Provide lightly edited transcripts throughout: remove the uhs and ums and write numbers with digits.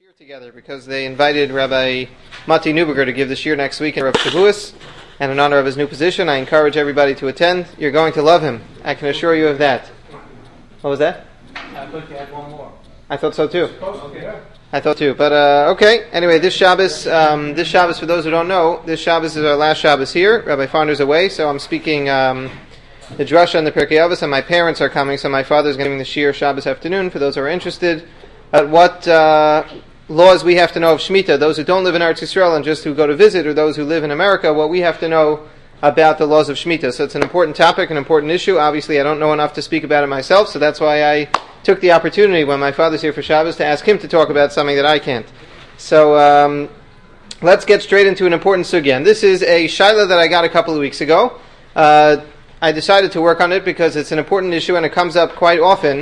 shir together because they invited Rabbi Mati Neuberger to give the shir next week in Rav Shavuos, and in honor of his new position, I encourage everybody to attend. You're going to love him. I can assure you of that. What was that? I thought you had one more. I thought so too. Okay. I thought too, but okay. Anyway, this Shabbos, for those who don't know, this Shabbos is our last Shabbos here. Rabbi Farner's away, so I'm speaking the drasha and the Pirkei Avos, and my parents are coming, so my father's giving the shir Shabbos afternoon for those who are interested. At what laws we have to know of Shemitah, those who don't live in Eretz Yisrael and just who go to visit, or those who live in America, what we have to know about the laws of Shemitah. So it's an important topic, an important issue. Obviously, I don't know enough to speak about it myself, so that's why I took the opportunity when my father's here for Shabbos to ask him to talk about something that I can't. So let's get straight into an important sugya. And this is a shaila that I got a couple of weeks ago. I decided to work on it because it's an important issue and it comes up quite often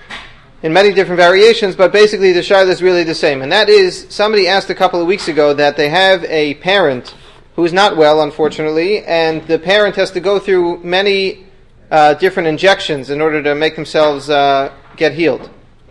in many different variations, but basically the shaila is really the same. And that is, somebody asked a couple of weeks ago that they have a parent who's not well, unfortunately, and the parent has to go through many different injections in order to make themselves get healed.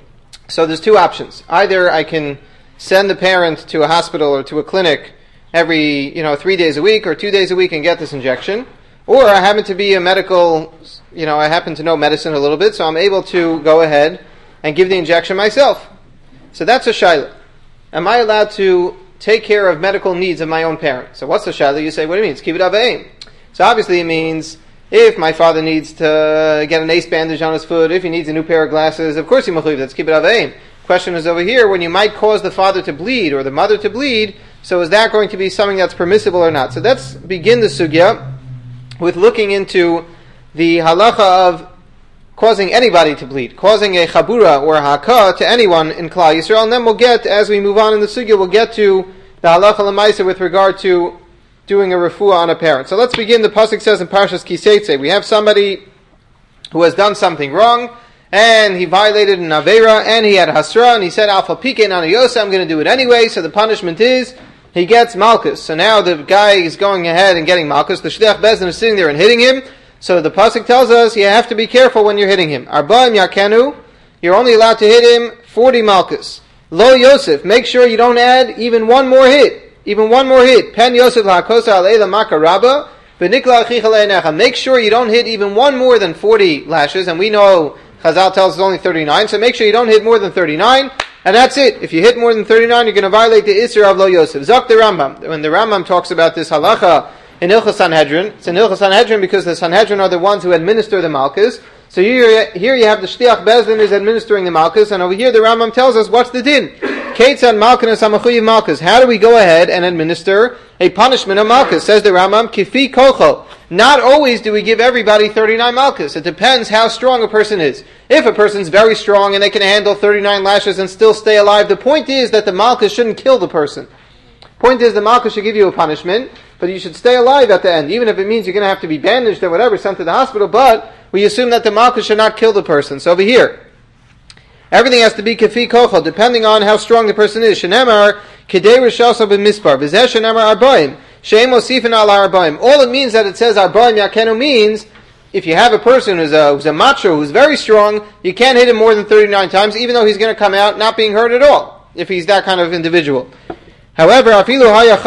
So there's two options. Either I can send the parent to a hospital or to a clinic every 3 days a week or 2 days a week and get this injection, or I happen to be a medical, I happen to know medicine a little bit, so I'm able to go ahead and give the injection myself. So that's a shaila. Am I allowed to take care of medical needs of my own parent? So what's the shaila? You say, what do you mean? It's kibbut avayim. So obviously it means if my father needs to get an ace bandage on his foot, if he needs a new pair of glasses, of course he mechuyev. That's kibbut avayim. Question is over here, when you might cause the father to bleed or the mother to bleed, so is that going to be something that's permissible or not? So let's begin the sugya with looking into the halacha of causing anybody to bleed, causing a chabura or a haka to anyone in Klal Yisrael, and then we'll get, as we move on in the sugya, we'll get to the halacha l'maisa with regard to doing a refuah on a parent. So let's begin. The pasuk says in Parshas Ki Seitzei, we have somebody who has done something wrong, and he violated an avera, and he had hasra, and he said, Alpha Pike Nana Yosa, I'm going to do it anyway, so the punishment is, he gets malchus. So now the guy is going ahead and getting malchus, the shliach bezdin is sitting there and hitting him. So the pasuk tells us you have to be careful when you're hitting him. Arba'im yakenu, you're only allowed to hit him 40 malchus. Lo Yosef, make sure you don't add even one more hit. Even one more hit. Pen Yosef la'akosa alei makaraba, v'nikla achicha le'enecha. Make sure you don't hit even one more than 40 lashes, and we know Chazal tells us only 39, so make sure you don't hit more than 39, and that's it. If you hit more than 39, you're going to violate the Isser of Lo Yosef. Zok the Rambam. When the Rambam talks about this halacha in Hilchos Sanhedrin, it's in Hilchos Sanhedrin because the Sanhedrin are the ones who administer the malchus. So here you have the Shliach Bezdin is administering the malchus, and over here the Rambam tells us what's the din. Ketzad malchus hamachuyev malchus. How do we go ahead and administer a punishment of malchus? Says the Rambam, kifi kocho. Not always do we give everybody 39 malchus. It depends how strong a person is. If a person's very strong and they can handle 39 lashes and still stay alive, the point is that the malchus shouldn't kill the person. Point is the malchus should give you a punishment, but you should stay alive at the end, even if it means you're going to have to be bandaged or whatever, sent to the hospital, but we assume that the malchus should not kill the person. So over here, everything has to be kafi kochel, depending on how strong the person is. Shenemar, kedei rishasa b'mispar, v'zeh shenemar arbaim, she'em osifin al arbaim. All it means that it says arbaim yakenu means, if you have a person who's a macho, who's very strong, you can't hit him more than 39 times, even though he's going to come out not being hurt at all, if he's that kind of individual. However, if we have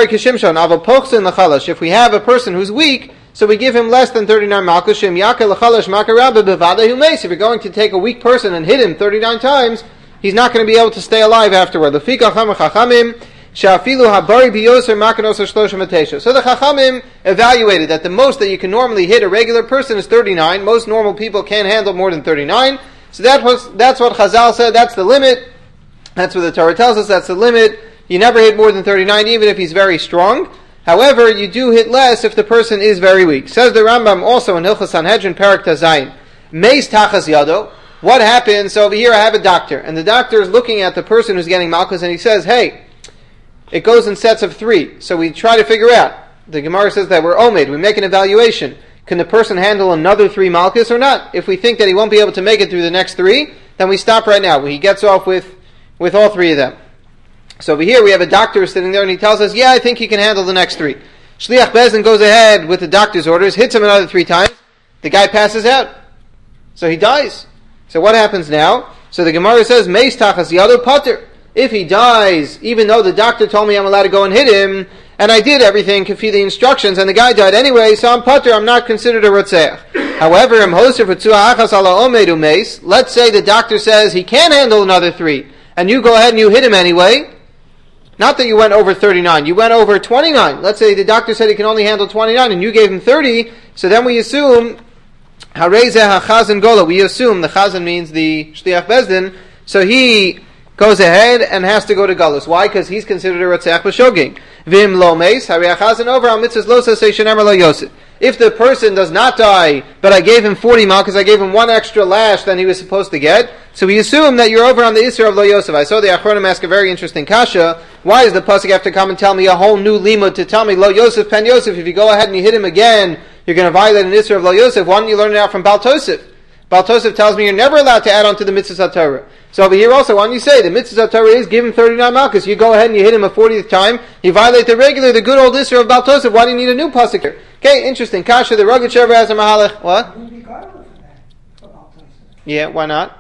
a person who's weak, so we give him less than 39 malchus. If you're going to take a weak person and hit him 39 times, he's not going to be able to stay alive afterward. So the Chachamim evaluated that the most that you can normally hit a regular person is 39. Most normal people can't handle more than 39. So that's what Chazal said, that's the limit. That's what the Torah tells us, that's the limit. You never hit more than 39, even if he's very strong. However, you do hit less if the person is very weak. Says the Rambam also in Hilchos Sanhedrin, Parak Tazayin, Meis Tachas Yado. What happens? So over here I have a doctor, and the doctor is looking at the person who's getting malchus, and he says, hey, it goes in sets of 3. So we try to figure out. The Gemara says that we're omed, we make an evaluation. Can the person handle another 3 malchus or not? If we think that he won't be able to make it through the next 3, then we stop right now. He gets off with all 3 of them. So over here we have a doctor sitting there and he tells us, yeah, I think he can handle the next 3. Shliach Bezdin goes ahead with the doctor's orders, hits him another 3 times, the guy passes out. So he dies. So what happens now? So the Gemara says, Meis tachas yado pater. if he dies, even though the doctor told me I'm allowed to go and hit him, and I did everything, kafi the instructions, and the guy died anyway, so I'm patur, I'm not considered a rotzeach. However, let's say the doctor says he can't handle another 3, and you go ahead and you hit him anyway. Not that you went over 39, you went over 29. Let's say the doctor said he can only handle 29, and you gave him 30, so then we assume, harezeh hachazan gola, we assume the chazan means the shliach bezdin, so he goes ahead and has to go to galus. Why? Because he's considered a rotzeach b'shogeg. Vim lo meis, harei hachazan over al mitzvahs lo sasei shenemar lo yosef. If the person does not die, but I gave him 40 mal because I gave him 1 extra lash than he was supposed to get, so we assume that you're over on the Isser of Lo Yosef. I saw the Achronim ask a very interesting kasha. Why does the pasuk have to come and tell me a whole new limud to tell me Lo Yosef, Pen Yosef? If you go ahead and you hit him again, you're going to violate an Isser of Lo Yosef. Why don't you learn it out from Baal Tosef? Baal Tosef tells me you're never allowed to add on to the mitzvahs HaTorah. So over here also, why don't you say the mitzvahs HaTorah is give him 39 malchus. You go ahead and you hit him a 40th time, you violate the good old Isser of Baal Tosef. Why do you need a new pasuk here? Okay, interesting. Kasha, the rugged Shever has a mahalach. What? Yeah, why not?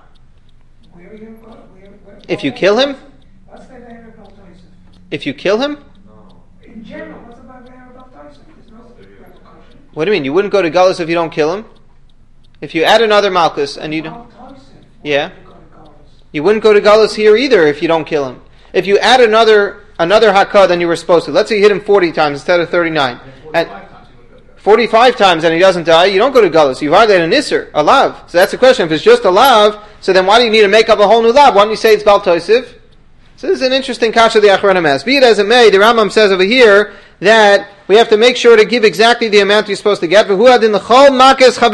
If you kill him? If you kill him? In general, what's about Baal Tosef? There's no repercussion. What do you mean? You wouldn't go to Galus if you don't kill him? If you add another malchus and you don't... Yeah? You wouldn't go to Galus here either if you don't kill him. If you add another hakah than you were supposed to. Let's say you hit him 40 times instead of 39. And 45 times and he doesn't die, you don't go to Galus. You violate an Isser, a lav. So that's the question. If it's just a lav, so then why do you need to make up a whole new lav? Why don't you say it's Baal Tosef? So this is an interesting kasha the Achronim has. Be it as it may, the Rambam says over here that we have to make sure to give exactly the amount you're supposed to get. Says the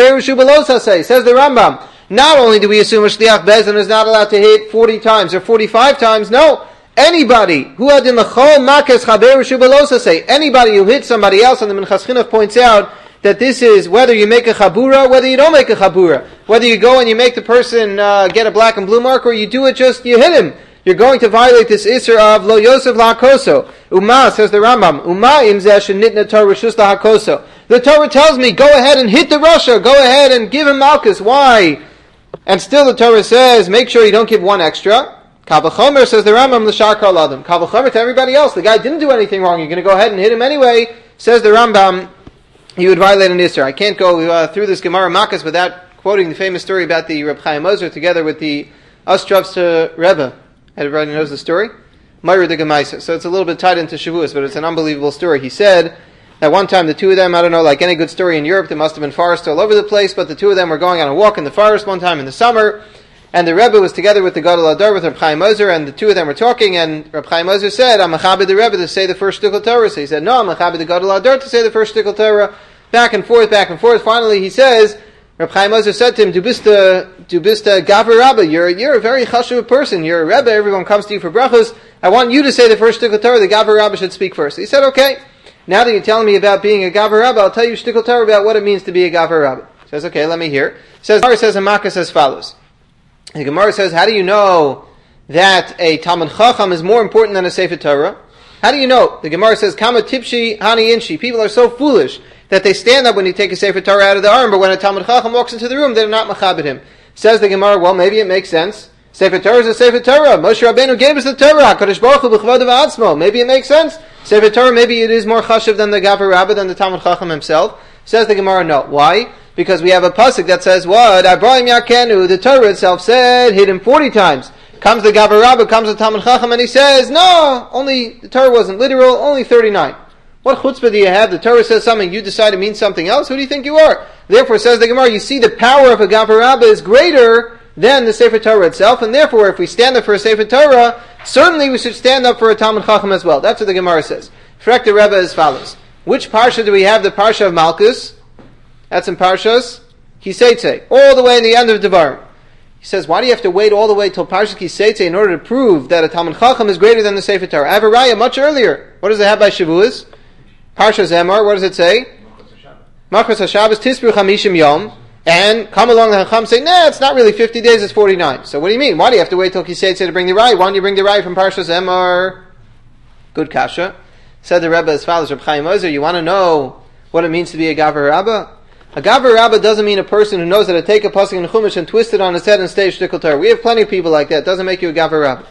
Rambam. Not only do we assume a shliach bezdin is not allowed to hit 40 times or 45 times, no. Anybody who had in the chol makes chaber shubelosa say anybody who hits somebody else, and the Minchas Chinuch points out that this is whether you make a chabura, whether you don't make a chabura, whether you go and you make the person get a black and blue mark, or you do it just you hit him. You're going to violate this Isser of Lo Yosef LaHakoso. Uma, says the Rambam, Uma imzeh shenitna Torah reshus LaHakoso. The Torah tells me, go ahead and hit the Rasha, go ahead and give him Malchus. Why? And still the Torah says, make sure you don't give 1 extra. Kal v'chomer, says the Rambam, l'shar kol adam. Kal v'chomer to everybody else. The guy didn't do anything wrong. You're going to go ahead and hit him anyway. Says the Rambam, you would violate an Isser. I can't go through this Gemara Makkos without quoting the famous story about the Reb Chaim Ozer together with the Ostrovsk Rebbe. Everybody knows the story? Meir the Gemaisa. So it's a little bit tied into Shavuos, but it's an unbelievable story. He said that one time the two of them, I don't know, like any good story in Europe, there must have been forests all over the place, but the two of them were going on a walk in the forest one time in the summer, and the Rebbe was together with the Gadol Adar with Reb Chaim Ozer, and the two of them were talking, and Reb Chaim Ozer said, I'm machabed the Rebbe to say the first shtickle Torah. So he said, no, I'm machabed the Gadol Adar to say the first shtickle Torah. Back and forth, back and forth. Finally he says, Reb Chaim Ozer said to him, Du bist a Gaver Rabbe, you're a very chashuv person, you're a Rebbe, everyone comes to you for brachos, I want you to say the first shtickle Torah, the Gaver Rabbe should speak first. He said, okay, now that you're telling me about being a Gaver Rabbe, I'll tell you shtickle Torah about what it means to be a Gaver Rabbe. He says, okay, let me hear. The Gemara says in Makkos as follows. The Gemara says, how do you know that a Talmud Chacham is more important than a Sefer Torah? How do you know? The Gemara says, Kama tipshi hani inshi. People are so foolish that they stand up when you take a Sefer Torah out of the arm, but when a Talmud Chacham walks into the room, they're not machabed him. Says the Gemara, well, maybe it makes sense. Sefer Torah is a Sefer Torah. Moshe Rabbeinu gave us the Torah. HaKadosh Baruch Hu b'chvod v'atzmo. Maybe it makes sense. Sefer Torah, maybe it is more chashuv than the Gaver Rabbe, than the Talmud Chacham himself. Says the Gemara, no. Why? Because we have a pasuk that says, what? Abraham Yakenu, the Torah itself said, hit him 40 times. Comes the Gaver Rabbe, comes the Talmud Chacham, and he says, no, only, the Torah wasn't literal, only 39. What chutzpah do you have? The Torah says something, you decide it means something else? Who do you think you are? Therefore, says the Gemara, you see the power of a Gaver Rabbe is greater than the Sefer Torah itself, and therefore, if we stand up for a Sefer Torah, certainly we should stand up for a Talmud Chacham as well. That's what the Gemara says. Frek the Rebbe as follows. Which parsha do we have? The parsha of Malchus. That's in Parshas Kiseitze, all the way in the end of Devarim. He says, why do you have to wait all the way till Parshas Kiseitze in order to prove that a Talmud Chacham is greater than the Sefer Torah? I have a raya much earlier. What does it have by Shavuos? Parshas Emor, what does it say? Machras HaShabbos Tisbru Chamishim Yom. And come along the Chacham say, nah, it's not really 50 days, it's 49. So what do you mean? Why do you have to wait till Kiseitze to bring the raya? Why don't you bring the raya from Parshas Emor? Good kasha. Said the Rebbe as follows, Reb Chaim Ozer, you want to know what it means to be a Gaver Rabbe? A Gaver Rabbe doesn't mean a person who knows how to take a pasuk in Chumash and twist it on his head and stay shtickle Torah. We have plenty of people like that. It doesn't make you a Gaver Rabbe.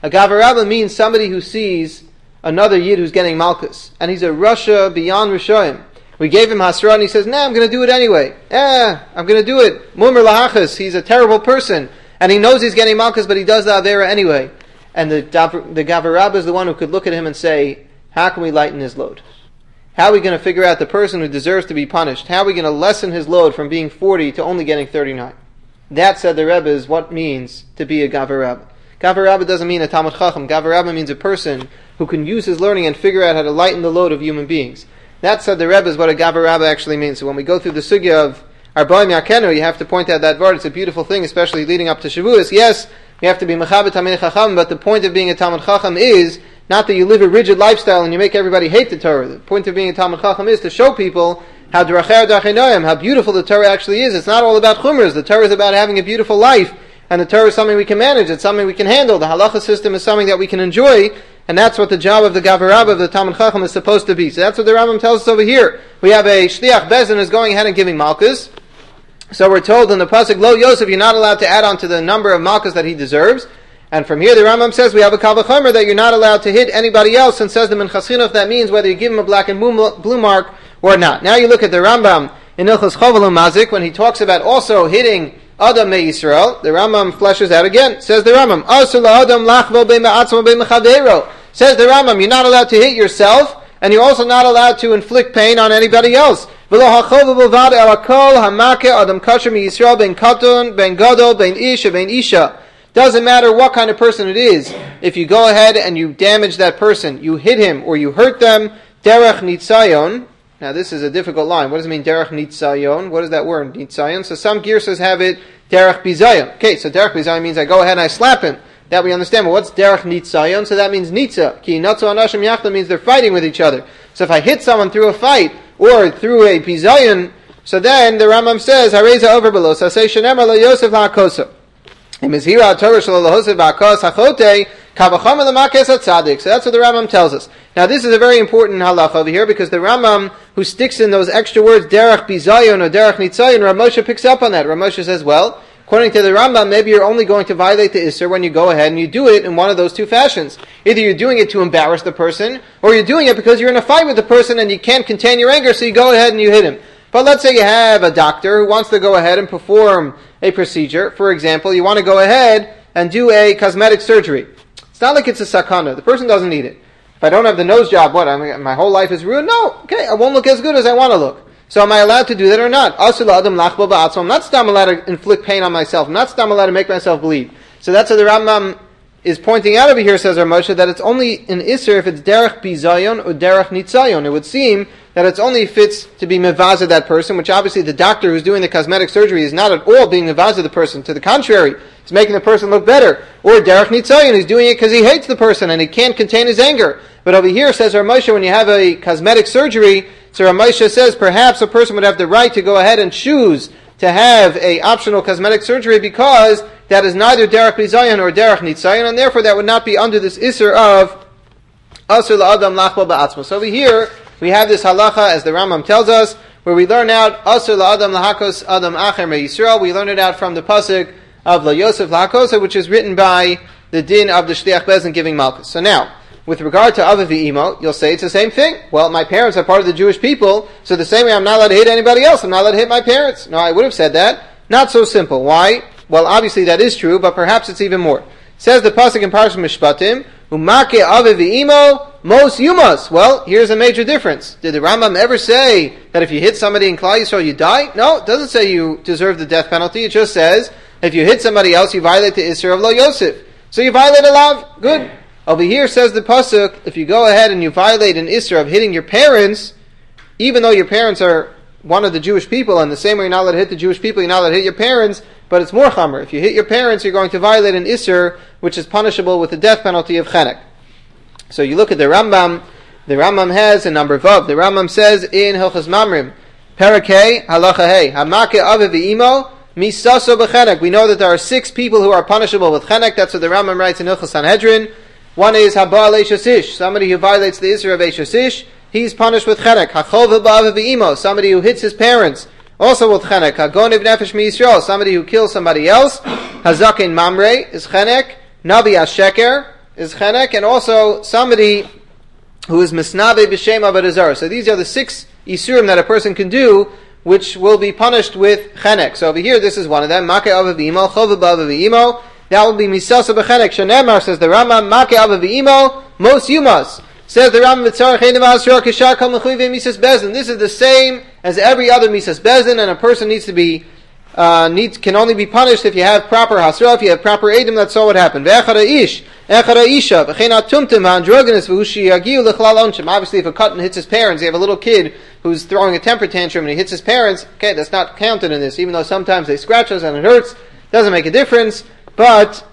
A Gavar Rabba means somebody who sees another Yid who's getting Malchus, and he's a Rasha beyond Rishoyim. We gave him Hasra, and he says, I'm going to do it anyway. I'm going to do it. Mumr Lahachas, he's a terrible person, and he knows he's getting Malchus, but he does the Avera anyway. And the Gavar Rabba is the one who could look at him and say, how can we lighten his load? How are we going to figure out the person who deserves to be punished? How are we going to lessen his load from being 40 to only getting 39? That, said the Rebbe, is what means to be a Gavar Rabba. Gavar Rabba doesn't mean a Talmud Chacham. Gavar Rabba means a person who can use his learning and figure out how to lighten the load of human beings. That, said the Rebbe, is what a Gavar Rabba actually means. So when we go through the sugya of Arba'im Yakenu, you have to point out that word. It's a beautiful thing, especially leading up to Shavuos. Yes, we have to be Mechabet Talmidei Chacham, but the point of being a Talmud Chacham is not that you live a rigid lifestyle and you make everybody hate the Torah. The point of being a Talmud Chacham is to show people how D'racher D'rachei Noam, how beautiful the Torah actually is. It's not all about Chumras. The Torah is about having a beautiful life, and the Torah is something we can manage. It's something we can handle. The halacha system is something that we can enjoy, and that's what the job of the Gavar Rabba, of the Talmud Chacham, is supposed to be. So that's what the Rambam tells us over here. We have a Shliach Bezin who's going ahead and giving Malchus. So we're told in the pasuk, Lo Yosef, you're not allowed to add on to the number of Malchus that he deserves. And from here the Rambam says we have a Kal V'chomer that you're not allowed to hit anybody else, and says the Minchas Chinuch that means whether you give him a black and blue mark or not. Now you look at the Rambam in Ilchos Chovel U'Mazik when he talks about also hitting Adam Me Yisrael. The Rambam fleshes out again. Says the Rambam, Asur la'adam lachvo be'ma'atzmo be'mechaveiro. Says the Rambam, you're not allowed to hit yourself, and you're also not allowed to inflict pain on anybody else. V'lo hachov b'vad el hakol hamake adam kasher mi Yisrael ben katon ben gadol ben ish ben isha. Doesn't matter what kind of person it is. If you go ahead and you damage that person, you hit him or you hurt them, derech nitzayon. Now this is a difficult line. What does it mean, derech nitzayon? What is that word, nitzayon? So some girsas have it, derech bizayon. Okay, so derech bizayon means I go ahead and I slap him. That we understand. But what's derech nitzayon? So that means nitza. Ki natzu anashim yachda means they're fighting with each other. So if I hit someone through a fight or through a bizayon, so then the Rambam says, hareza over below. So say shenemar lo Yosef la'akosa. So that's what the Rambam tells us. Now this is a very important halacha over here, because the Rambam, who sticks in those extra words, derech bizayon or derech nitzayon, Rav Moshe picks up on that. Rav Moshe says, well, according to the Rambam, maybe you're only going to violate the Isser when you go ahead and you do it in one of those two fashions. Either you're doing it to embarrass the person, or you're doing it because you're in a fight with the person and you can't contain your anger, so you go ahead and you hit him. But let's say you have a doctor who wants to go ahead and perform a procedure. For example, you want to go ahead and do a cosmetic surgery. It's not like it's a sakana. The person doesn't need it. If I don't have the nose job, what? My whole life is ruined? No. Okay, I won't look as good as I want to look. So am I allowed to do that or not? I'm not stam allowed to inflict pain on myself. I'm not stam allowed to make myself bleed. So that's what the Rambam is pointing out over here, says Rav Moshe, that it's only an Isser if it's derech bizayon or derech nitzayon. It would seem that it's only fits to be mevaza that person, which obviously the doctor who's doing the cosmetic surgery is not at all being mevaza the person. To the contrary, he's making the person look better. Or derech nitzayon, he's doing it because he hates the person and he can't contain his anger. But over here, says Rav Moshe, when you have a cosmetic surgery, so Rav Moshe says perhaps a person would have the right to go ahead and choose to have a optional cosmetic surgery, because that is neither derech bizayon or derech nitzayon, and therefore that would not be under this isser of asur la'adam lachbo ba'atzmo. So over here we have this halacha, as the Rambam tells us, where we learn out asur la'adam lahakos adam acher me Yisrael. We learn it out from the pasuk of Lo Yosef la'akosa, which is written by the din of the Shliach Bezin giving Malchus. So now, with regard to Ava v'Imo, you'll say it's the same thing. Well, my parents are part of the Jewish people, so the same way I'm not allowed to hit anybody else, I'm not allowed to hit my parents. No, I would have said that. Not so simple. Why? Well, obviously that is true, but perhaps it's even more. It says the pasuk in Parashat Mishpatim, Umake Ava v'Imo mos yumas. Well, here's a major difference. Did the Rambam ever say that if you hit somebody in Klal Yisrael you die? No, it doesn't say you deserve the death penalty. It just says if you hit somebody else you violate the Isser of Lo Yosef. So you violate a lav. Good. Over here says the pasuk, if you go ahead and you violate an Isser of hitting your parents, even though your parents are one of the Jewish people, and the same way you're not allowed to hit the Jewish people, you're not allowed to hit your parents, but it's more chamer. If you hit your parents, you're going to violate an Isser, which is punishable with the death penalty of chenek. So you look at the Rambam has a number of vav. The Rambam says in Hilchos Mamrim, Parakei, halacha hey, hamake ave v'imo, misaso b'chenek. We know that there are 6 people who are punishable with chenek. That's what the Rambam writes in Hilchos Sanhedrin. One is Haba'al Eishasish, somebody who violates the Isser of Eishasish, he's punished with chenek. Hachov ba'av v'imo, somebody who hits his parents, also with chenek. Hagonev nefesh mi Yisrael, somebody who kills somebody else. Hazakin mamre is chenek. Nabi asheker, is chenek, and also somebody who is misnave b'shem avodah zarah. So these are the 6 isurim that a person can do, which will be punished with chenek. So over here, this is one of them. Make ava v'imo, chova b'ava v'imo. That will be misasa b'chenek. Shanemar, says the Rambam, make ava v'imo, mos yumas. Says the Rambam, v'tzarech heinav asra kishar kol mechuy v'misas bezin. This is the same as every other misas bezin, and a person needs to be can only be punished if you have proper hasra, if you have proper edim. That's all what happened. Obviously, if a cotton hits his parents, you have a little kid who's throwing a temper tantrum and he hits his parents, okay, that's not counted in this, even though sometimes they scratch us and it hurts, doesn't make a difference, but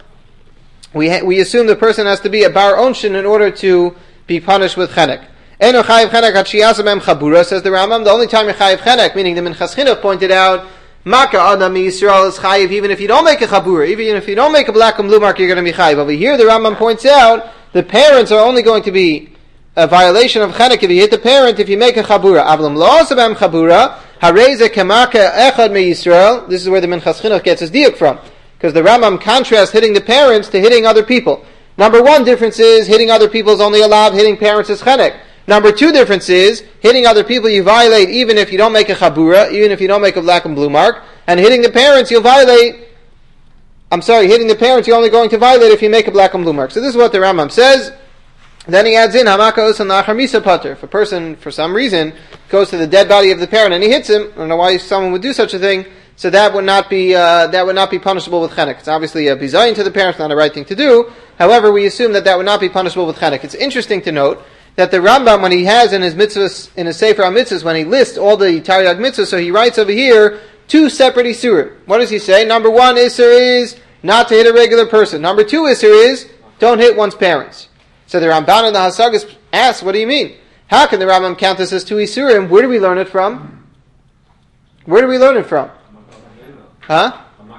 we assume the person has to be a bar onshin in order to be punished with chenek. Says the Rambam, the only time you're chayiv chenek, meaning the Minchas Chinuch pointed out, Maka Adam Yisrael is chayiv even if you don't make a chabura, even if you don't make a black and blue mark, you're going to be chayiv. Over here, the Rambam points out the parents are only going to be a violation of chenek if you hit the parent if you make a chabura. Avlam lo asabam chabura hareze kemaka echad me Yisrael. This is where the Minchas Chinuch gets his diuk from, because the Rambam contrasts hitting the parents to hitting other people. Number 1 difference is hitting other people is only allowed, hitting parents is chenek. Number 2 difference is, hitting other people you violate even if you don't make a chabura, even if you don't make a black and blue mark, and hitting the parents you'll violate, hitting the parents you're only going to violate if you make a black and blue mark. So this is what the Rambam says. Then he adds in, hamaka usan lachar misa pater. If a person, for some reason, goes to the dead body of the parent and he hits him, I don't know why someone would do such a thing, so that would not be punishable with chenek. It's obviously a bizayin to the parents, not a right thing to do. However, we assume that would not be punishable with chenek. It's interesting to note that the Rambam, when he has in his mitzvahs, in his Sefer HaMitzvahs, when he lists all the Taryag mitzvahs, so he writes over here 2 separate isurim. What does he say? Number 1 isur is not to hit a regular person. Number 2 isur is don't hit one's parents. So the Ramban and the Hasagas asks, what do you mean? How can the Rambam count this as 2 isurim? Where do we learn it from? Where do we learn it from? Huh?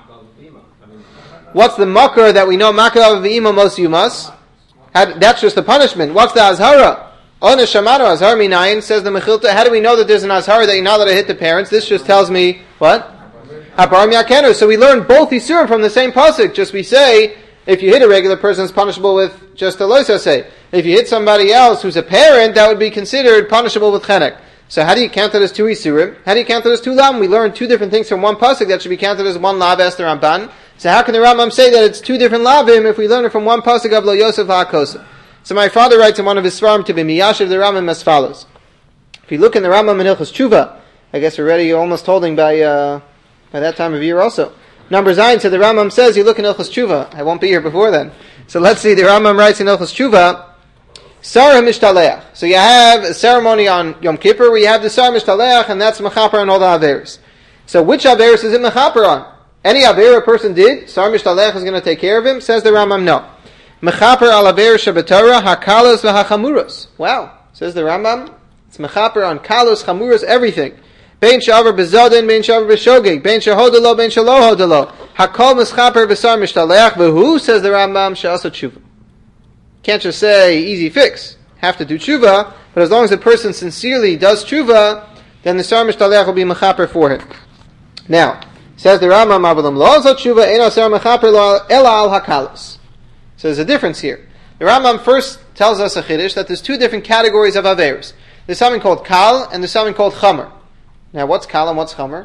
What's the makar that we know? Makar of v'imo mos yumas. That's just the punishment. What's the azhara? Ona shamano azhar minayin, says the Mechilta. How do we know that there's an azhara that you're not allowed to hit the parents? This just tells me, what? Haparim yakenu. So we learn both isurim from the same pasuk. Just we say, if you hit a regular person, it's punishable with just a loisa say. If you hit somebody else who's a parent, that would be considered punishable with chenek. So how do you count it as 2 isurim? How do you count it as 2 lam? We learn 2 different things from one pasuk that should be counted as 1 lav as the Ramban. So how can the Rambam say that it's 2 different lavim if we learn it from one pasuk of Lo Yosef HaKosa? So my father writes in one of his svarim to be miyashiv the Rambam as follows. If you look in the Rambam in Hilchos Tshuva, I guess we're already almost holding by that time of year also. Number Zayin, so the Rambam says, you look in Hilchos Tshuva. I won't be here before then. So let's see, the Rambam writes in Hilchos Tshuva, Sar HaMishtaleach. So you have a ceremony on Yom Kippur where you have the Sar HaMishtaleach, and that's Mechaper on all the Averis. So which Averis is it Mechaper on? Any Aver a person did, Sar Mishtaleach is going to take care of him? Says the Rambam, no. Mechaper al Aver Shabbatara, HaKalos v'HaChamuros. Wow. Says the Rambam, it's Mechaper on Kalos, Chamuros, everything. Bein Shavar Bezodin, Bein Shavar Beshogeg, Bein Shahodalo, Bein Shalo Hodalo. HaKol Mischaper v'Sar Mishtaleach, v'hu, says the Rambam, She'asa Tshuva. Can't just say, easy fix. Have to do tshuva, but as long as the person sincerely does tshuva, then the Sar Mishtaleach will be mechaper for him. Now, says the Rambam, Avalam lo zot tshuva, ein asar mechaper lo ela al hakalos. So there's a difference here. The Rambam first tells us a chiddush that there's 2 different categories of averos. There's something called kal, and there's something called chamer. Now, what's kal and what's chamer?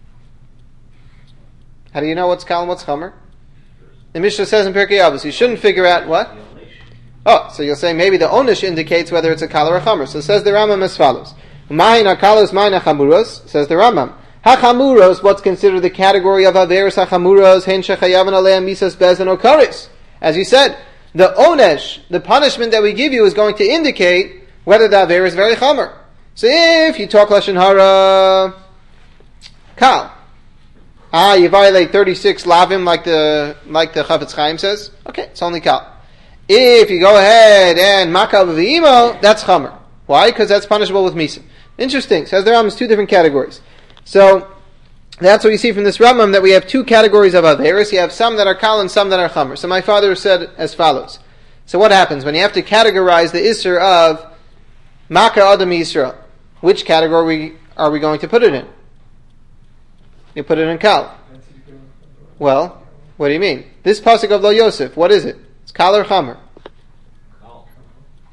How do you know what's kal and what's chamer? The Mishnah says in Pirkei Avos, you shouldn't figure out what? Oh, so you'll say maybe the onish indicates whether it's a kal or a chamer. So says the Rambam as follows. Mahin hakalos, mahin hachamuros, says the Rambam. Hachamuros, what's considered the category of averos hachamuros, hen shechayavan aleim misas bezan okaris. As you said, the onesh, the punishment that we give you is going to indicate whether the aver is very chamer. So if you talk lashon hara, kal. You violate 36 lavim like the Chafetz Chaim says. Okay, it's only kal. If you go ahead and makav v'imo, that's chamer. Why? Because that's punishable with misa. Interesting. Says the Rambam, 2 different categories. So that's what you see from this Rambam, that we have 2 categories of averos. You have some that are kal and some that are chamer. So my father said as follows. So what happens when you have to categorize the isser of maka adam Yisrael? Which category are we going to put it in? You put it in kal. Well, what do you mean? This pasuk of Lo Yosef, what is it? It's kal or chamer?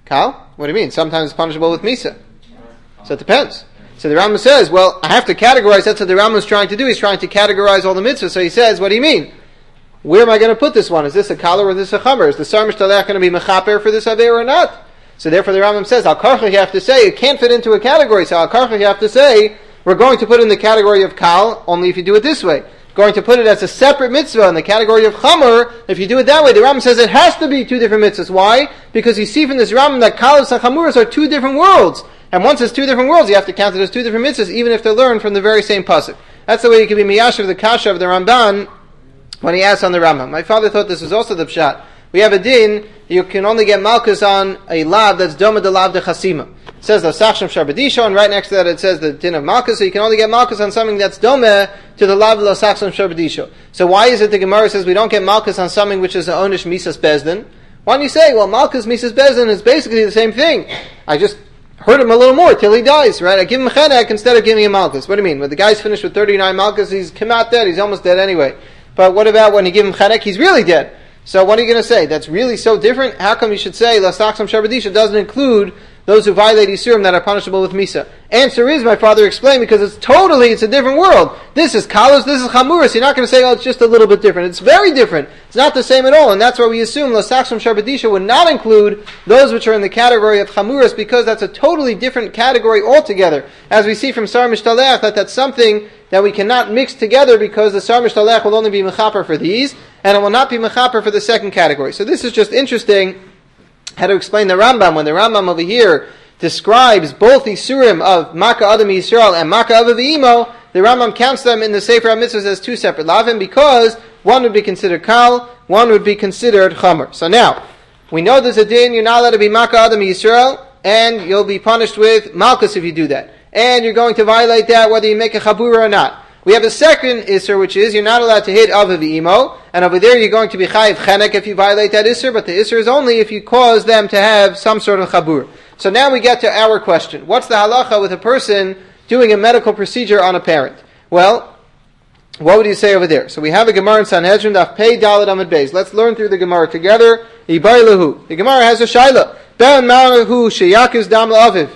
Kal? What do you mean? Sometimes it's punishable with Misa. So it depends. So the Rambam says, well, I have to categorize. That's what the Rambam is trying to do. He's trying to categorize all the mitzvahs. So he says, what do you mean? Where am I going to put this one? Is this a kal or is this a chamer? Is the Sar Mishtalech going to be mechaper for this aver or not? So therefore the Rambam says, al karchach you have to say, it can't fit into a category. So al karchach you have to say, we're going to put it in the category of kal, only if you do it this way. Going to put it as a separate mitzvah in the category of chamer, if you do it that way. The Rambam says it has to be two different mitzvahs. Why? Because you see from this Rambam that kalos and chamuras are two different worlds. And once it's two different worlds, you have to count it as two different mitzvahs, even if they're learned from the very same pasuk. That's the way you can be miyashav the kasha of the Ramban when he asks on the Rambam. My father thought this was also the pshat. We have a din, you can only get malchus on a lav that's doma de lav de chasima. It says the sachsham sharbadisho, and right next to that it says the din of malchus, so you can only get malchus on something that's doma to the lav de sachsham sharbadisho. So why is it the Gemara says we don't get malchus on something which is the onish misas bezdin? Why don't you say, well, malchus misas bezdin is basically the same thing. I just hurt him a little more till he dies, right? I give him chenek instead of giving him malchus. What do you mean? When the guy's finished with 39 malchus, he's come out dead, he's almost dead anyway. But what about when you give him chenek, he's really dead? So what are you going to say? That's really so different? How come you should say Lasachsam Sharbadisha doesn't include those who violate Yisurim that are punishable with Misa? Answer is, my father explained, because it's a different world. This is Kalos, this is Chamuras. You're not going to say, oh, it's just a little bit different. It's very different. It's not the same at all. And that's why we assume Lasachsam Sharbadisha would not include those which are in the category of Chamuras, because that's a totally different category altogether. As we see from Sar Mishtalech, that's something that we cannot mix together, because the Sar Mishtalech will only be mechaper for these, and it will not be mechaper for the second category. So this is just interesting how to explain the Rambam. When the Rambam over here describes both Isurim of Maka Adam Yisrael and Maka Aviv Imo, the Rambam counts them in the Sefer HaMitzvahs as two separate lavim, because one would be considered kal, one would be considered chamer. So now, we know there's a din, you're not allowed to be Maka Adam Yisrael, and you'll be punished with malchus if you do that. And you're going to violate that whether you make a chabura or not. We have a second Isser, which is you're not allowed to hit Aviv Imo, and over there you're going to be chayiv chenek if you violate that Isser, but the Isser is only if you cause them to have some sort of chabur. So now we get to our question. What's the halacha with a person doing a medical procedure on a parent? Well, what would you say over there? So we have a Gemara in Sanhedrin, Daf Pei Daled Amud Beis. Let's learn through the Gemara together. Ibai Lahu. The Gemara has a shaila. Ben Ma'ahu Sheyakiz Dam La'aviv.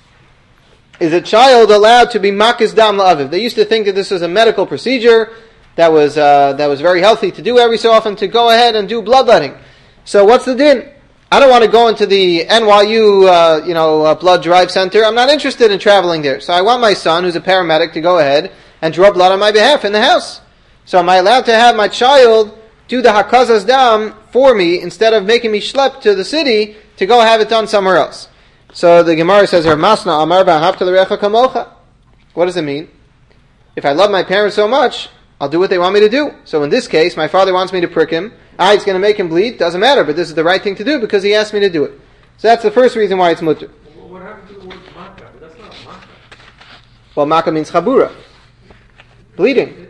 Is a child allowed to be makis dam la'aviv? They used to think that this was a medical procedure that was very healthy to do every so often, to go ahead and do bloodletting. So what's the din? I don't want to go into the NYU blood drive center. I'm not interested in traveling there. So I want my son, who's a paramedic, to go ahead and draw blood on my behalf in the house. So am I allowed to have my child do the hakazas dam for me instead of making me schlep to the city to go have it done somewhere else? So the Gemara says, Masna Amar B'Havta L'Recha Kamocha. What does it mean? If I love my parents so much, I'll do what they want me to do. So in this case, my father wants me to prick him. He's going to make him bleed. Doesn't matter, but this is the right thing to do because he asked me to do it. So that's the first reason why it's mutter. What happened to the word maka? But that's not maka. Well, maka means chabura. Bleeding.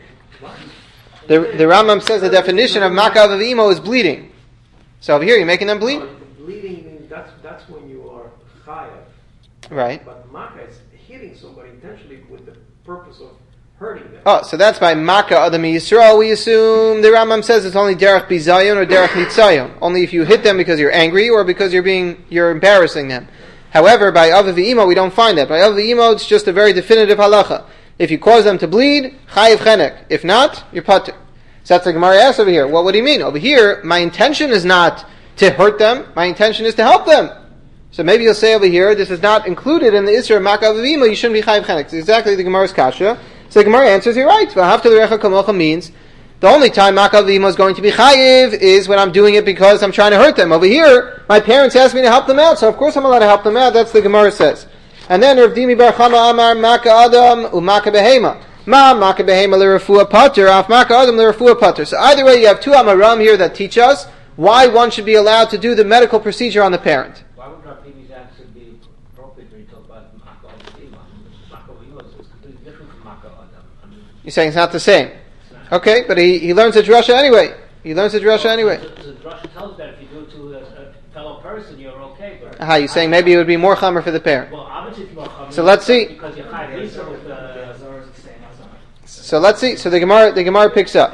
The Rambam says the definition of maka of imo is bleeding. So over here, you're making them bleed? Bleeding means that's when you are chayav. Right. But maka is hitting somebody intentionally with the purpose of hurting them. Oh, so that's by Maka Adam Yisrael. We assume the Rambam says it's only derech bizayon or derech nitzayon. Only if you hit them because you're angry or because you're embarrassing them. However, by Aviv Imo we don't find that. By Aviv Imo it's just a very definitive halacha. If you cause them to bleed, chayiv chenek. If not, you're pater. So that's the Gemara asks over here. Well, what do you mean? Over here, my intention is not to hurt them. My intention is to help them. So maybe you'll say over here, this is not included in the Isra of Maka Aviv Imo. You shouldn't be chayiv chenek. It's exactly the Gemara's kasha. So the Gemara answers, you're right. V'ahavta l'recha kamocha means the only time Maka Aviv Imo is going to be chayiv is when I'm doing it because I'm trying to hurt them. Over here, my parents asked me to help them out, so of course I'm allowed to help them out. That's the Gemara says. And then Rav Dimi Bar Chama Amar Maka Adam u'Maka Behema. Ma Maka Behema l'refua pater, af Maka Adam l'refua pater. So either way, you have two Amaram here that teach us why one should be allowed to do the medical procedure on the parent. Why would Rav Dimi's answer be appropriate when you talk about Maka Aviv Imo? Maka Aviv Imo is completely different from Maka Adam. You're saying it's not the same. Okay, but he learns the drasha anyway. He learns the drasha anyway. The drasha tells that if you do it to a fellow person, you're okay. But You're saying maybe it would be more chamer for the parent. well, obviously it's more common. So let's see. Because you're high visa with So let's see. So the Gemara picks up.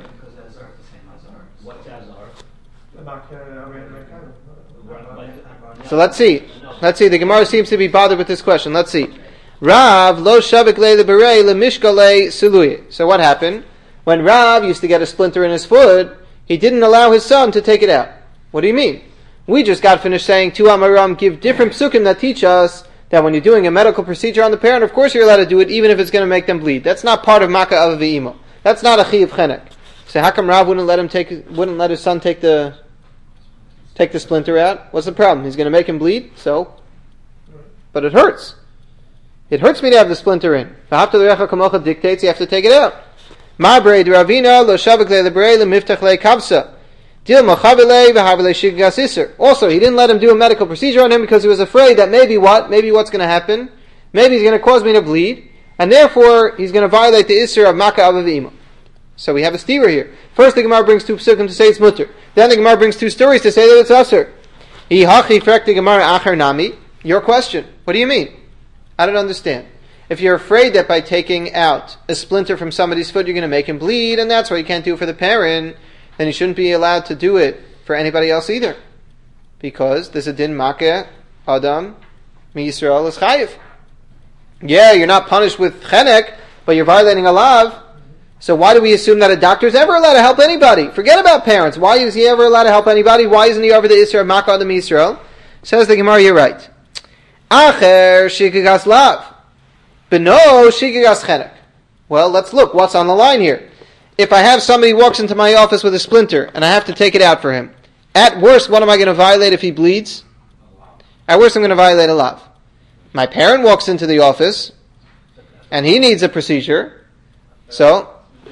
what's Azar? So let's see. The Gemara seems to be bothered with this question. Let's see. Rav lo shavik le berei le mishkale siluye. So what happened? When Rav used to get a splinter in his foot, he didn't allow his son to take it out. What do you mean? We just got finished saying two Amaram give different psukim that teach us that when you're doing a medical procedure on the parent, of course you're allowed to do it even if it's going to make them bleed. That's not part of Makkah Av V'imo. That's not a Chiyuv Chenek. So how come Rav wouldn't let his son take the splinter out? What's the problem? He's going to make him bleed, so. But it hurts. It hurts me to have the splinter in. V'hafta l'recha kamocha dictates you have to take it out. Ma'brei d'Ravina lo shavik le'lebrei le'miftach le'kavsa. Dil machavile v'havile shigas iser. Also, he didn't let him do a medical procedure on him because he was afraid that maybe what's going to happen? Maybe he's going to cause me to bleed, and therefore he's going to violate the iser of Makkah Av V'imo. So we have a steerer here. First, the Gemara brings two psukim to say it's mutter. Then the Gemara brings two stories to say that it's aser. Ihachi frek the Gemara acher nami. Your question. What do you mean? I don't understand. If you're afraid that by taking out a splinter from somebody's foot you're going to make him bleed, and that's why you can't do it for the parent, then you shouldn't be allowed to do it for anybody else either. Because there's a din makeh adam mi Yisrael is chayiv. Yeah, you're not punished with chenek, but you're violating a lav. So why do we assume that a doctor is ever allowed to help anybody? Forget about parents. Why is he ever allowed to help anybody? Why isn't he over the Isra of makeh adam mi Yisrael? Says the Gemara, you're right. Acher shikigas lav. Beno shikigas chenek. Well, let's look. What's on the line here? If I have somebody who walks into my office with a splinter and I have to take it out for him, at worst, what am I going to violate if he bleeds? At worst, I'm going to violate a lav. My parent walks into the office and he needs a procedure. So,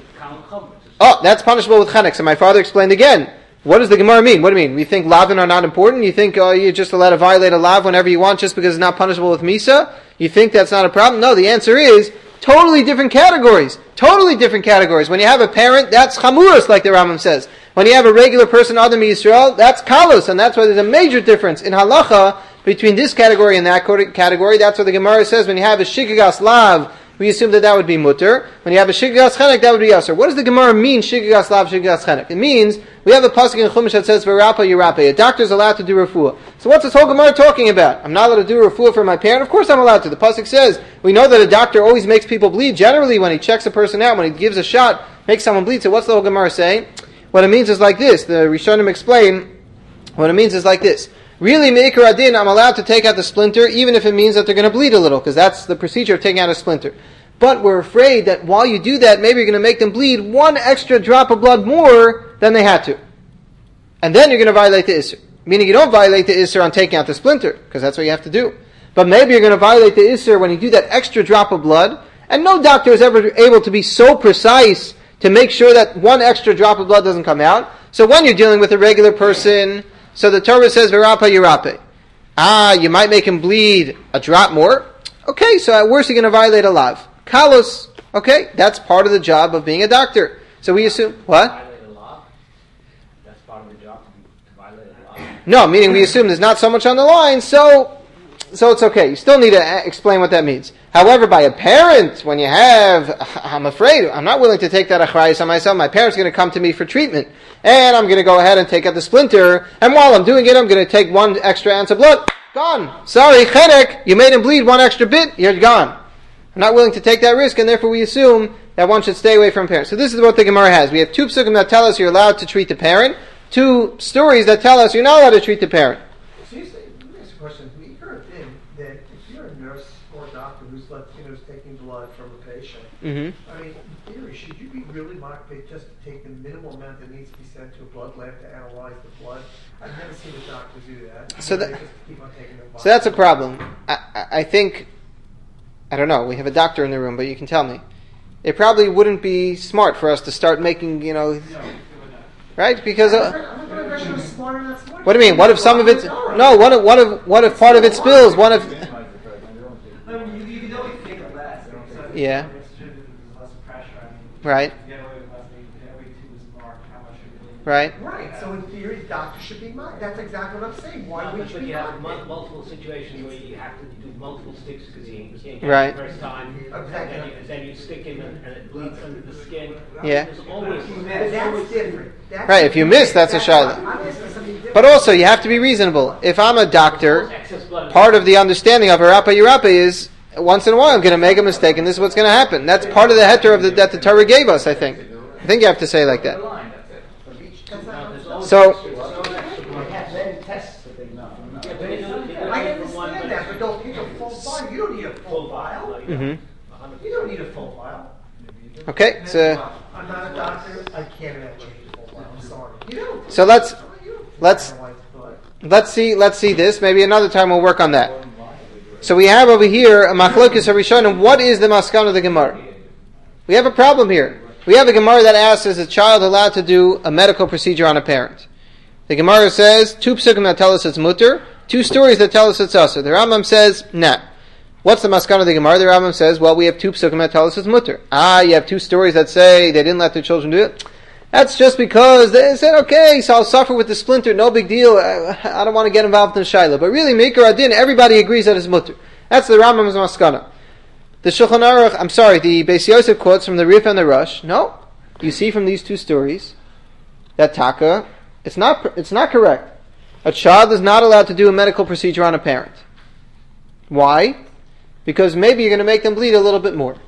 that's punishable with chenek. So my father explained again. What does the Gemara mean? What do you mean? We think lavin are not important? You think you're just allowed to violate a lav whenever you want just because it's not punishable with misa? You think that's not a problem? No, the answer is totally different categories. Totally different categories. When you have a parent, that's chamuros, like the Rambam says. When you have a regular person, Adam Yisrael, that's kalos, and that's why there's a major difference in halacha between this category and that category. That's what the Gemara says. When you have a shikigas lav, we assume that would be mutter. When you have a shikigas chenek, that would be aser. What does the Gemara mean, shikigas lav, shikigas chenek? It means, we have a pasuk in Chumash that says, v'rapa yirape. A doctor is allowed to do refuah. So what's this whole Gemara talking about? I'm not allowed to do refuah for my parent? Of course I'm allowed to. The pasuk says, we know that a doctor always makes people bleed. Generally, when he checks a person out, when he gives a shot, makes someone bleed. So what's the whole Gemara saying? What it means is like this. The Rishonim explain, what it means is like this. Really, me'ikar adin, I'm allowed to take out the splinter, even if it means that they're going to bleed a little, because that's the procedure of taking out a splinter. But we're afraid that while you do that, maybe you're going to make them bleed one extra drop of blood more than they had to. And then you're going to violate the Isser. Meaning you don't violate the Isser on taking out the splinter, because that's what you have to do. But maybe you're going to violate the Isser when you do that extra drop of blood, and no doctor is ever able to be so precise to make sure that one extra drop of blood doesn't come out. So when you're dealing with a regular person, so the Torah says, V'rapa yirape. You might make him bleed a drop more. Okay, so at worst you're going to violate a lav. Kalos, okay, that's part of the job of being a doctor. So we assume, what? Violate a law? That's part of the job to violate a law? No, meaning we assume there's not so much on the line, so it's okay. You still need to explain what that means. However, by a parent, when you have, I'm afraid, I'm not willing to take that achrayus on myself. My parent's going to come to me for treatment, and I'm going to go ahead and take out the splinter, and while I'm doing it, I'm going to take one extra ounce of blood. Gone. Sorry, chenek, you made him bleed one extra bit, you're gone. I'm not willing to take that risk, and therefore we assume that one should stay away from parents. So this is what the Gemara has. We have two psukim that tell us you're allowed to treat the parent, two stories that tell us you're not allowed to treat the parent. So you say, let me ask you a question. We hear a thing that if you're a nurse or a doctor who's taking blood from a patient, Mm-hmm. I mean, in theory, should you be really motivated just to take the minimal amount that needs to be sent to a blood lab to analyze the blood? I've never seen a doctor do that. So They just keep on taking the blood. So that's a problem. I think, I don't know, we have a doctor in the room, but you can tell me. It probably wouldn't be smart for us to start making, right? Because, what do you mean? What if some of it, no, what if part of it spills? What if, You can always take it less. yeah, There's less pressure. right. Every tube is marked how much you're really right? Right, so in theory, doctor should be mine. That's exactly what I'm saying. Why would you But be you have mine? multiple situations where you have to do multiple sticks because you can't get Right. it the first time. Exactly. And then you stick him and it bleeds under the skin. Yeah. There's always But that's different. That's Right, if you miss, that's a shayla. I'm asking something different. But also, you have to be reasonable. If I'm a doctor, excess blood. part of the understanding of Harapa Yerapa is once in a while I'm going to make a mistake, and this is what's going to happen. That's part of the heter that the Torah gave us. I think you have to say it like that. So, I understand that, but don't take a full file. You don't need a full file. mhm. You don't need a full file. Okay. So, I'm not a doctor. I can't imagine a full file. I'm sorry. You don't. so let's see this. Maybe another time we'll work on that. So we have over here a machlokes harishonim. What is the maskan of the Gemara? We have a problem here. We have a Gemara that asks, is a child allowed to do a medical procedure on a parent? The Gemara says, 2 psukim that tell us it's mutter, 2 stories that tell us it's asur. The Rambam says, nah. What's the maskan of the Gemara? The Rambam says, well, we have 2 psukim that tell us it's mutter. You have 2 stories that say they didn't let their children do it. That's just because they said, okay, so I'll suffer with the splinter, no big deal, I don't want to get involved in Shaila. But really, Meikar Adin, everybody agrees that it's mutter. That's the Rambam's maskana. The Shulchan Aruch, the Beis Yosef quotes from the Rif and the Rush. No, you see from these 2 stories that Taka, it's not correct. A child is not allowed to do a medical procedure on a parent. Why? Because maybe you're going to make them bleed a little bit more.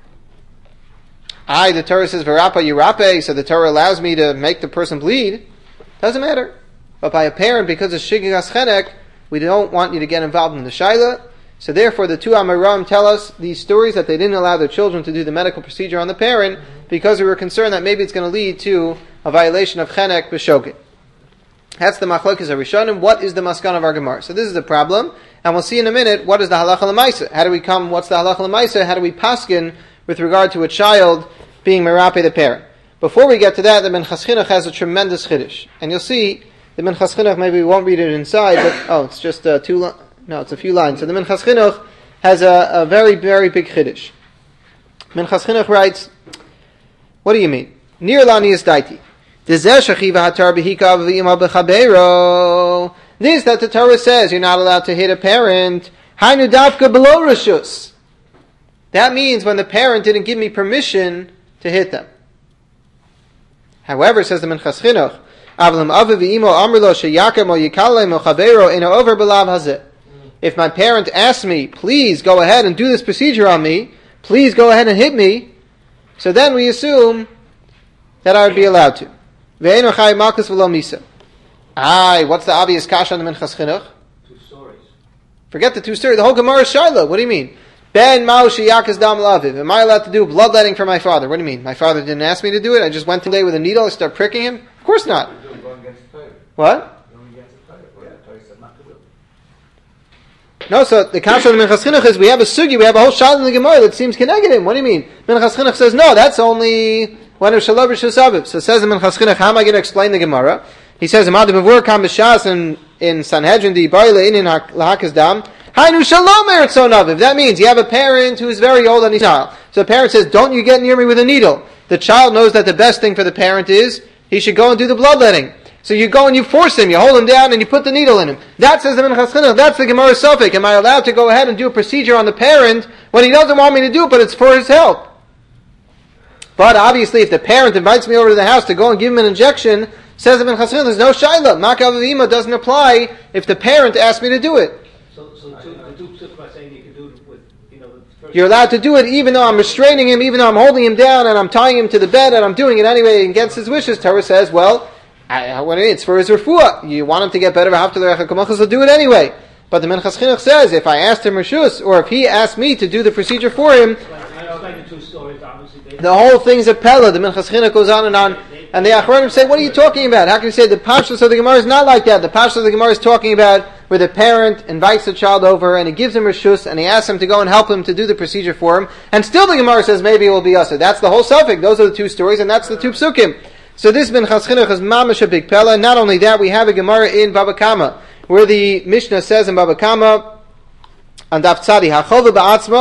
The Torah says Verapa Yirape, so the Torah allows me to make the person bleed. Doesn't matter. But by a parent, because of Shigigas Chenek, we don't want you to get involved in the Shaila. So therefore, the 2 Amoraim tell us these stories that they didn't allow their children to do the medical procedure on the parent because we were concerned that maybe it's going to lead to a violation of Chenek B'Shogeg. That's the machlokes harishonim. What is the maskan of our Gemara? So this is the problem, and we'll see in a minute what is the halacha l'maisa. What's the halacha l'maisa? How do we paskin with regard to a child being merape the parent? Before we get to that, the Minchas Chinuch has a tremendous chiddush, and you'll see the Minchas Chinuch. Maybe we won't read it inside, but it's just it's a few lines. So the Minchas Chinuch has a very, very big chiddush. Minchas Chinuch writes, what do you mean? Nir lani is daiti. This that the Torah says you're not allowed to hit a parent. Hainu dafka below rishus. That means when the parent didn't give me permission to hit them. However, says the Minchas Chinuch, if my parent asks me, please go ahead and do this procedure on me, please go ahead and hit me, so then we assume that I would be allowed to. What's the obvious kasha on the Minchas Chinuch? 2 stories. Forget the 2 stories. The whole Gemara is Shiloh. What do you mean? Ben Maushi Yakas Dam Laviv. Am I allowed to do bloodletting for my father? What do you mean? My father didn't ask me to do it? I just went today with a needle and started pricking him? Of course not. What? No, so the kasha of the Minchas Chinuch is we have a sugi, we have a whole shot in the Gemara that seems connected him. What do you mean? Minchas Chinuch says, no, that's only when it's Shalom Rishus Aviv. So it says in Minchas Chinuch, how am I going to explain the Gemara? He says, in Sanhedrin, the Baile in Lahakas Dam, Hainu Shalom Eretzon Aviv. That means you have a parent who is very old and he's child. So the parent says, don't you get near me with a needle. The child knows that the best thing for the parent is he should go and do the bloodletting. So you go and you force him, you hold him down and you put the needle in him. That says the Minchas Chinuch, that's the Gemara Sofik. Am I allowed to go ahead and do a procedure on the parent when he doesn't want me to do it, but it's for his help? But obviously, if the parent invites me over to the house to go and give him an injection, says the Minchas Chinuch, there's no shaila. Makav Avima doesn't apply if the parent asks me to do it. So the 2 psukim are saying you can do it with, the first... You're allowed to do it even though I'm restraining him, even though I'm holding him down and I'm tying him to the bed and I'm doing it anyway against his wishes. Torah says, well, when it's for his refuah, you want him to get better, so do it anyway. But the Minchas Chinuch says, if I asked him reshus, or if he asked me to do the procedure for him, the whole thing's a pella. The Minchas Chinuch goes on, and the Achronim say, what are you talking about? How can you say the Pashtus of the Gemara is not like that? The Pashtus of the Gemara is talking about where the parent invites the child over, and he gives him reshus, and he asks him to go and help him to do the procedure for him, and still the Gemara says maybe it will be usher. That's the whole suffix. Those are the 2 stories, and that's the 2 psukim. So this Minchas Chinuch is mamash a big pella. Not only that, we have a Gemara in Baba Kama, where the Mishnah says in Baba Kama, and Daf Tzadi, Hachova ba'atzmo,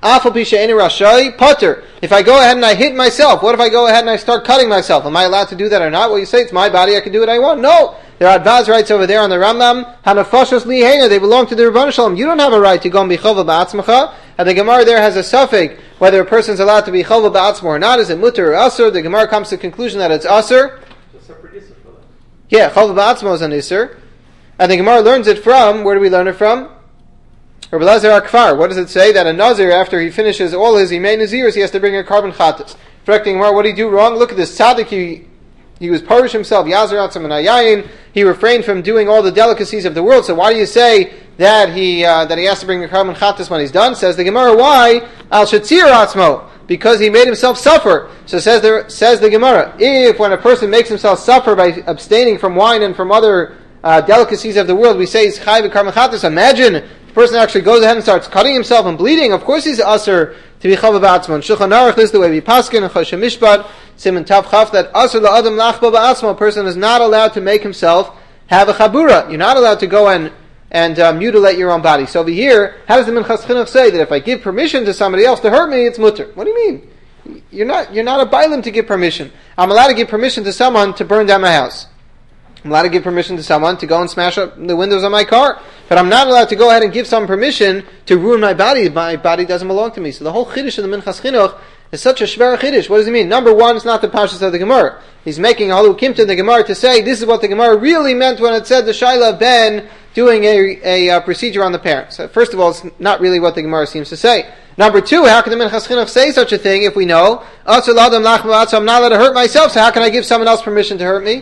Afal pisha eni rashai putter. If I go ahead and I hit myself, what if I go ahead and I start cutting myself? Am I allowed to do that or not? Well, you say it's my body, I can do what I want. No. There are Advaz rights over there on the Rambam. Hanafashos lihena, they belong to the Rebbeinu Shalom. You don't have a right to go and be chova ba'atzmacha. And the Gemara there has a suffix whether a person's allowed to be chova ba'atzma or not. Is it mutter or asur? The Gemara comes to the conclusion that it's asur. It's a separate issue for that. Yeah, chova ba'atzma is an isur. And the Gemara learns it from, where do we learn it from? Rabbi Elazar HaKfar. What does it say? That a Nazir, after he finishes all his Yimei Nazirs, he has to bring a carbon chatas. Correcting Gemara, what did he do wrong? Look at this tzaddik, he was parish himself, Yazar Atzam and Ayayin. He refrained from doing all the delicacies of the world. So why do you say that he has to bring the carbon chatas when he's done? Says the Gemara, why? Al Shatzir Atzmo. Because he made himself suffer. So says the Gemara, if when a person makes himself suffer by abstaining from wine and from other delicacies of the world, we say he's chai v'karban chatas. Imagine the person actually goes ahead and starts cutting himself and bleeding. Of course he's asur to be chava ba'atzma. Shulchan Aruch, this is the way we paskin and Choshen Mishpat, Siman Tav Chaf, that asur la'adam lachba ba'atzma. A person is not allowed to make himself have a chabura. You're not allowed to go and mutilate your own body. So over here, how does the Minchas Chinuch say that if I give permission to somebody else to hurt me, it's mutter? What do you mean? You're not a bailim to give permission. I'm allowed to give permission to someone to burn down my house. I'm allowed to give permission to someone to go and smash up the windows of my car. But I'm not allowed to go ahead and give someone permission to ruin my body. My body doesn't belong to me. So the whole chiddush of the Minchas Chinuch is such a shver chiddush. What does it mean? Number one, it's not the pashas of the Gemara. He's making a halu kimta in the Gemara to say this is what the Gemara really meant when it said the shaila ben doing a procedure on the parents. So first of all, it's not really what the Gemara seems to say. Number two, how can the Minchas Chinuch say such a thing if we know I'm not allowed to hurt myself, so how can I give someone else permission to hurt me?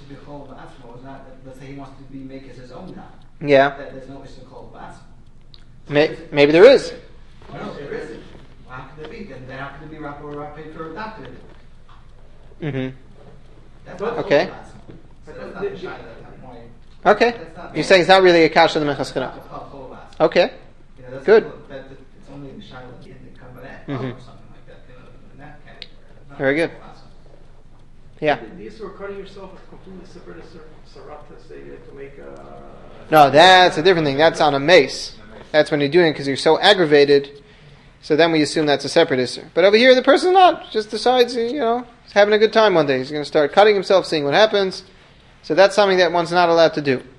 Yeah. There's no issue called bas. Maybe there is. No, there isn't. How could there be? Then how could there be rapper or rapper for a doctor? Mm-hmm. That's not okay. called bas. So that's not the shayla at that point. Okay. You're saying it's not really a kasha of the Minchas Chinuch. It's not called bas. Okay. You know, that's good. It's only the shayla in the kabbalah or something like that. You know, in that category. Very good. Yeah. The issue of cutting yourself is completely separate as sarata, say to make a... No, that's a different thing. That's on a mace. That's when you're doing it because you're so aggravated. So then we assume that's a separate issue. But over here, the person's not. Just decides, he's having a good time one day. He's going to start cutting himself, seeing what happens. So that's something that one's not allowed to do.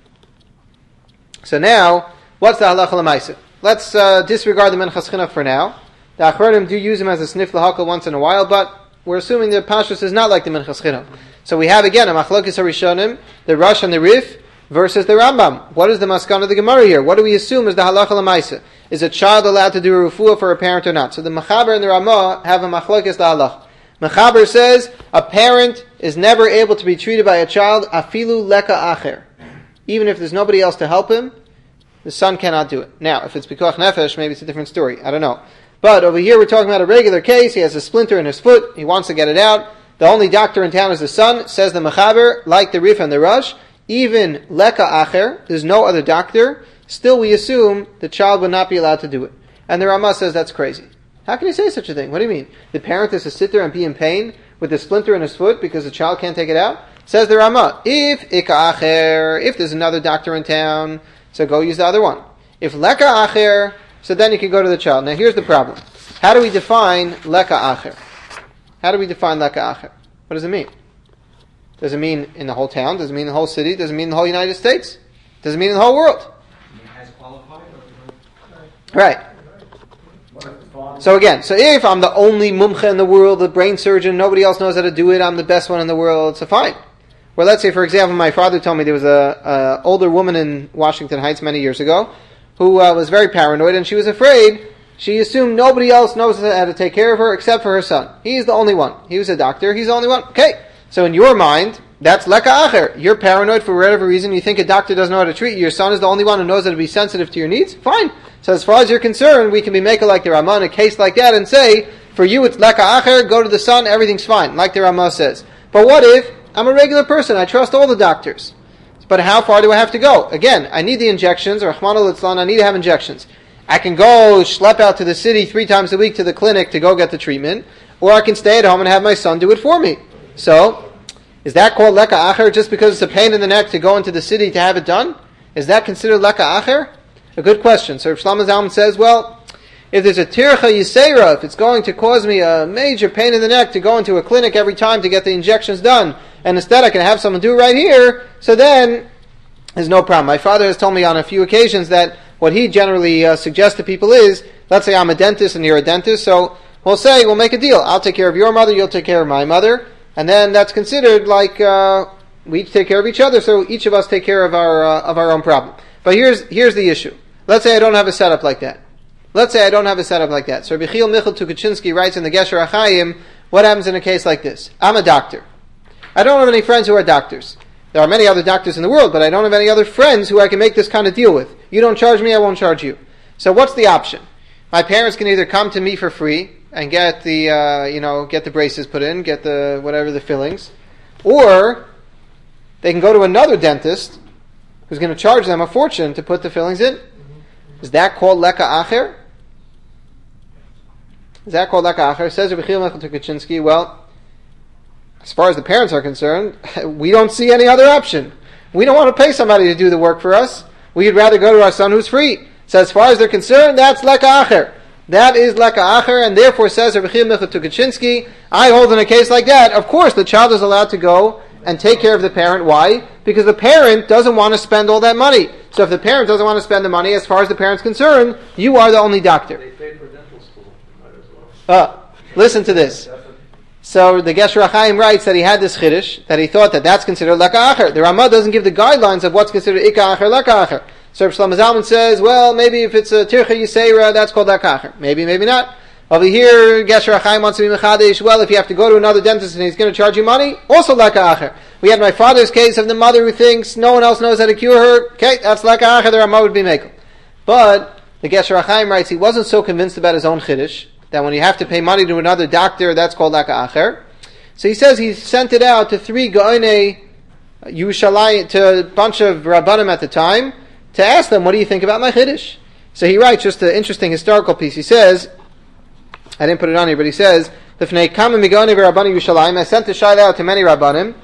So now, what's the halacha l'maisa? Let's disregard the Minchas Chinuch for now. The Achronim do use him as a sniff l'hakal once in a while, but we're assuming the Pashtus is not like the Minchas Chinuch. So we have again a Machlokes HaRishonim, the Rosh and the Rif, versus the Rambam. What is the maskan of the Gemara here? What do we assume is the halacha l'maisa? Is a child allowed to do a refuah for a parent or not? So the Mechaber and the Ramah have a machlokes l'halach. Mechaber says a parent is never able to be treated by a child afilu leka acher. Even if there's nobody else to help him, the son cannot do it. Now, if it's pikuach nefesh, maybe it's a different story. I don't know. But over here we're talking about a regular case. He has a splinter in his foot. He wants to get it out. The only doctor in town is the son. Says the Mechaber, like the Rif and the Rush, even leka acher, there's no other doctor, still we assume the child would not be allowed to do it. And the Ramah says that's crazy. How can you say such a thing? What do you mean? The parent has to sit there and be in pain with the splinter in his foot because the child can't take it out? Says the Ramah, if ika acher, if there's another doctor in town, so go use the other one. If leka acher, so then you can go to the child. Now here's the problem. How do we define leka acher? How do we define leka acher? What does it mean? Does it mean in the whole town? Does it mean in the whole city? Does it mean in the whole United States? Does it mean in the whole world? Has qualified Right. So again, so if I'm the only mumcha in the world, the brain surgeon, nobody else knows how to do it, I'm the best one in the world, so fine. Well, let's say, for example, my father told me there was a older woman in Washington Heights many years ago who was very paranoid, and she was afraid. She assumed nobody else knows how to take care of her except for her son. He's the only one. He was a doctor. He's the only one. Okay. So in your mind, that's leka acher. You're paranoid for whatever reason. You think a doctor doesn't know how to treat you. Your son is the only one who knows how to be sensitive to your needs. Fine. So as far as you're concerned, we can be making like the Ramah in a case like that and say, for you it's leka acher, go to the son, everything's fine, like the Ramah says. But what if I'm a regular person? I trust all the doctors. But how far do I have to go? Again, I need the injections, or Rahman al-Islam, I need to have injections. I can go schlep out to the city 3 times a week to the clinic to go get the treatment, or I can stay at home and have my son do it for me. So, is that called leka acher just because it's a pain in the neck to go into the city to have it done? Is that considered leka acher? A good question. So Shlomo Zalman says, well, if there's a tircha yisera, if it's going to cause me a major pain in the neck to go into a clinic every time to get the injections done, and instead I can have someone do it right here, so then there's no problem. My father has told me on a few occasions that what he generally suggests to people is, let's say I'm a dentist and you're a dentist, so we'll make a deal. I'll take care of your mother, you'll take care of my mother, and then that's considered like we each take care of each other, so each of us take care of our own problem. But here's the issue. Let's say I don't have a setup like that. So Rabbi Chiel Michal Tukachinsky writes in the Gesher HaChaim, what happens in a case like this? I'm a doctor. I don't have any friends who are doctors. There are many other doctors in the world, but I don't have any other friends who I can make this kind of deal with. You don't charge me, I won't charge you. So what's the option? My parents can either come to me for free and get the get the braces put in, get the whatever the fillings, or they can go to another dentist who's going to charge them a fortune to put the fillings in. Is that called leka acher? Says Rabbi Chiel Michal Tukachinsky, well, as far as the parents are concerned, we don't see any other option. We don't want to pay somebody to do the work for us. We'd rather go to our son who's free. So as far as they're concerned, that's leka acher. That is leka acher, and therefore says Rabbi Chiel Michal Tukachinsky, I hold in a case like that, of course the child is allowed to go and take care of the parent. Why? Because the parent doesn't want to spend all that money. So if the parent doesn't want to spend the money, as far as the parent's concerned, you are the only doctor. They paid for dental school. Might as well. Listen to this. So the Gesher HaChaim writes that he had this chiddush, that he thought that that's considered leka acher. The Ramah doesn't give the guidelines of what's considered ikka acher, leka acher. So Shlomo Zalman says, well, maybe if it's a tircha yisera, that's called leka acher. Maybe not. Over here, Gesher HaChaim wants to be mechadish. Well, if you have to go to another dentist and he's going to charge you money, also leka acher. We had my father's case of the mother who thinks no one else knows how to cure her. Okay, that's leka acher. The Ramah would be mekel. But the Gesher HaChaim writes he wasn't so convinced about his own chiddush that when you have to pay money to another doctor, that's called leka acher. So he says he sent it out to 3 Gaonei Yerushalayim, to a bunch of Rabbanim at the time, to ask them, what do you think about my chiddush? So he writes just an interesting historical piece. He says, I didn't put it on here, but he says, I sent the shayla out to many Rabbanim,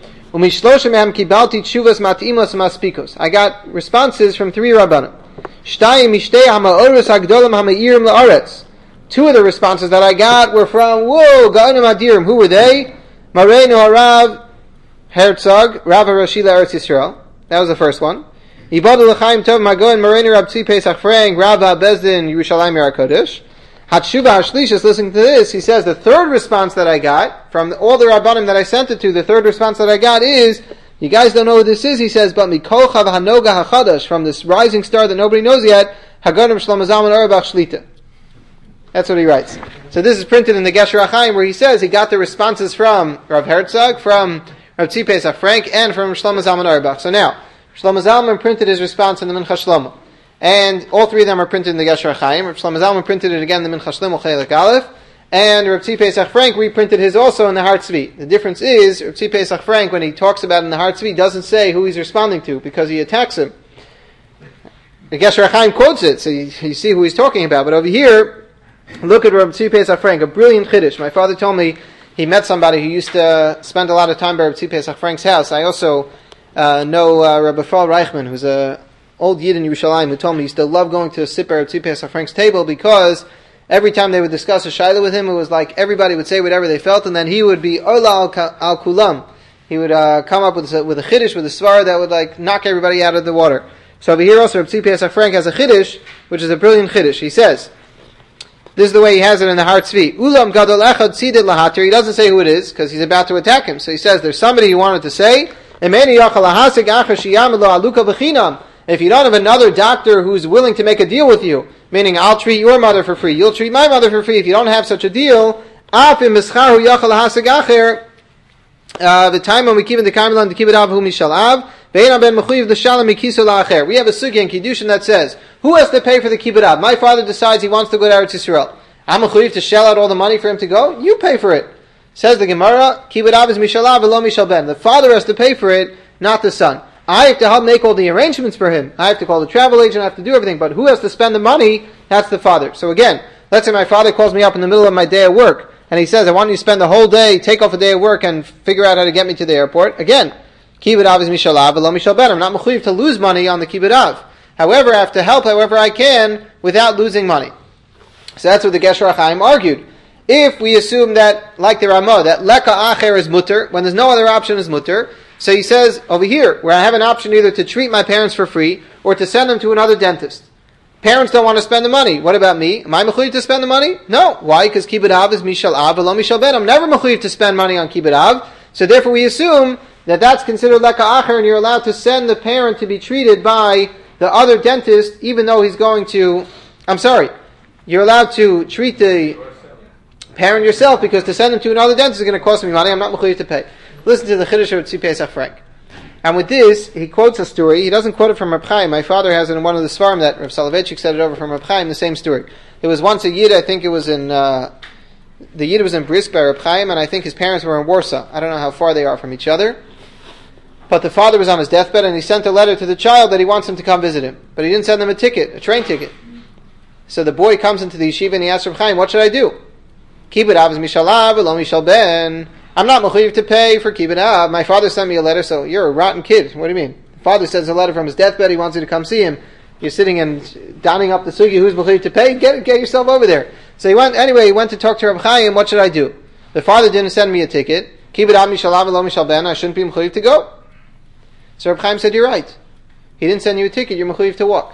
I got responses from 3 Rabbanim. 2 of the responses that I got were from, Gaonim Adirim. Who were they? Mareinu Harav Herzog, Rav Rashi Eretz Yisrael. That was the first one. Ibadu L'chaim Tov Magoin Mareinu Rab Tzvi Pesach Frank, Rav Bezdin Yerushalayim Yer HaKodesh. Hatshuva Hashlishis, listening to this, he says the third response that I got from all the Rabbanim that I sent it to, the third response that I got is, you guys don't know what this is, he says, but Mikol Chav Hanoga HaChadash, from this rising star that nobody knows yet, Hagonim Shlomo Zalman Auerbach Shlita. That's what he writes. So this is printed in the Gesher HaChaim, where he says he got the responses from Rav Herzog, from Rav Tzvi Pesach Frank, and from Shlomo Zalman Auerbach. So now, Shlomo Zalman printed his response in the Mincha Shlomo. And all 3 of them are printed in the Gesher HaChaim. Rav Shlomo Zalman printed it again in the Mincha Shlomo Chelik Aleph. And Rav Tzvi Pesach Frank reprinted his also in the Har Tzvi. The difference is, Rav Tzvi Pesach Frank, when he talks about it in the Har Tzvi, doesn't say who he's responding to, because he attacks him. The Gesher HaChaim quotes it, so you see who he's talking about. But over here, look at Rav Tzvi Pesach Frank, a brilliant chiddush. My father told me he met somebody who used to spend a lot of time by Rav Tzvi Pesach Frank's house. I also know Rabbi Frau Reichman, who's a old Yid in Yerushalayim, who told me he used to love going to sit by Rav Tzvi Pesach Frank's table, because every time they would discuss a shayla with him, it was like everybody would say whatever they felt, and then he would be ola al kulam. He would come up with a chiddush, with a svar that would like knock everybody out of the water. So over here also, Rav Tzvi Pesach Frank has a chiddush, which is a brilliant chiddush. He says, this is the way he has it in the Har Tzvi. Ulam gadol echad tzidid lahatir. He doesn't say who it is, because he's about to attack him. So he says, there's somebody who wanted to say, if you don't have another doctor who's willing to make a deal with you, meaning I'll treat your mother for free, you'll treat my mother for free, if you don't have such a deal, the time when we keep in the Kamilan to keep it out whom he shall have, we have a sugya in Kiddushin that says, who has to pay for the kibbut av? My father decides he wants to go to Eretz Yisrael. I'm mechuyev to shell out all the money for him to go? You pay for it. Says the Gemara, kibbut av is mishalav v'lo mishal ben. The father has to pay for it, not the son. I have to help make all the arrangements for him. I have to call the travel agent, I have to do everything, but who has to spend the money? That's the father. So again, let's say my father calls me up in the middle of my day at work, and he says, I want you to spend the whole day, take off a day of work, and figure out how to get me to the airport. Again, kibbut av is mishalav v'lo mishal ben. I'm not mechuyev to lose money on the kibbut av. However, I have to help however I can without losing money. So that's what the Gesher HaChaim argued. If we assume that, like the Ramah, that leka acher is mutter, when there's no other option is mutter, so he says over here, where I have an option either to treat my parents for free or to send them to another dentist. Parents don't want to spend the money. What about me? Am I mechuyev to spend the money? No. Why? Because kibbut av is mishal av v'lo mishal ben. I'm never mechuyev to spend money on kibbut av. So therefore we assume that that's considered leka acher and you're allowed to send the parent to be treated by the other dentist even though he's going to... You're allowed to treat the parent yourself because to send them to another dentist is going to cost me money. I'm not mechuyev to pay. Listen to the Chiddush of Tzvi Pesach Frank. And with this, he quotes a story. He doesn't quote it from Reb Chaim. My father has it in one of the Svarim that Reb Soloveitchik said it over from Reb Chaim, the same story. There was once a Yid, I think it was in, the Yid was in Brisk by Reb Chaim, and I think his parents were in Warsaw. I don't know how far they are from each other. But the father was on his deathbed, and he sent a letter to the child that he wants him to come visit him. But he didn't send them a train ticket. So the boy comes into the yeshiva and he asks Reb Chaim, what should I do? Kibbut av is mishal av, v'lo mishal ben. I'm not mechuyev to pay for kibbut av. My father sent me a letter, so you're a rotten kid. What do you mean? The father sends a letter from his deathbed, he wants you to come see him. You're sitting and donning up the sugi, who's mechuyev to pay? Get yourself over there. So he went to talk to Reb Chaim, what should I do? The father didn't send me a ticket. Kibbut av mishal av, v'lo mishal ben. I shouldn't be mechuyev to go. So Reb Chaim said, you're right. He didn't send you a ticket, you're mechuyev to walk.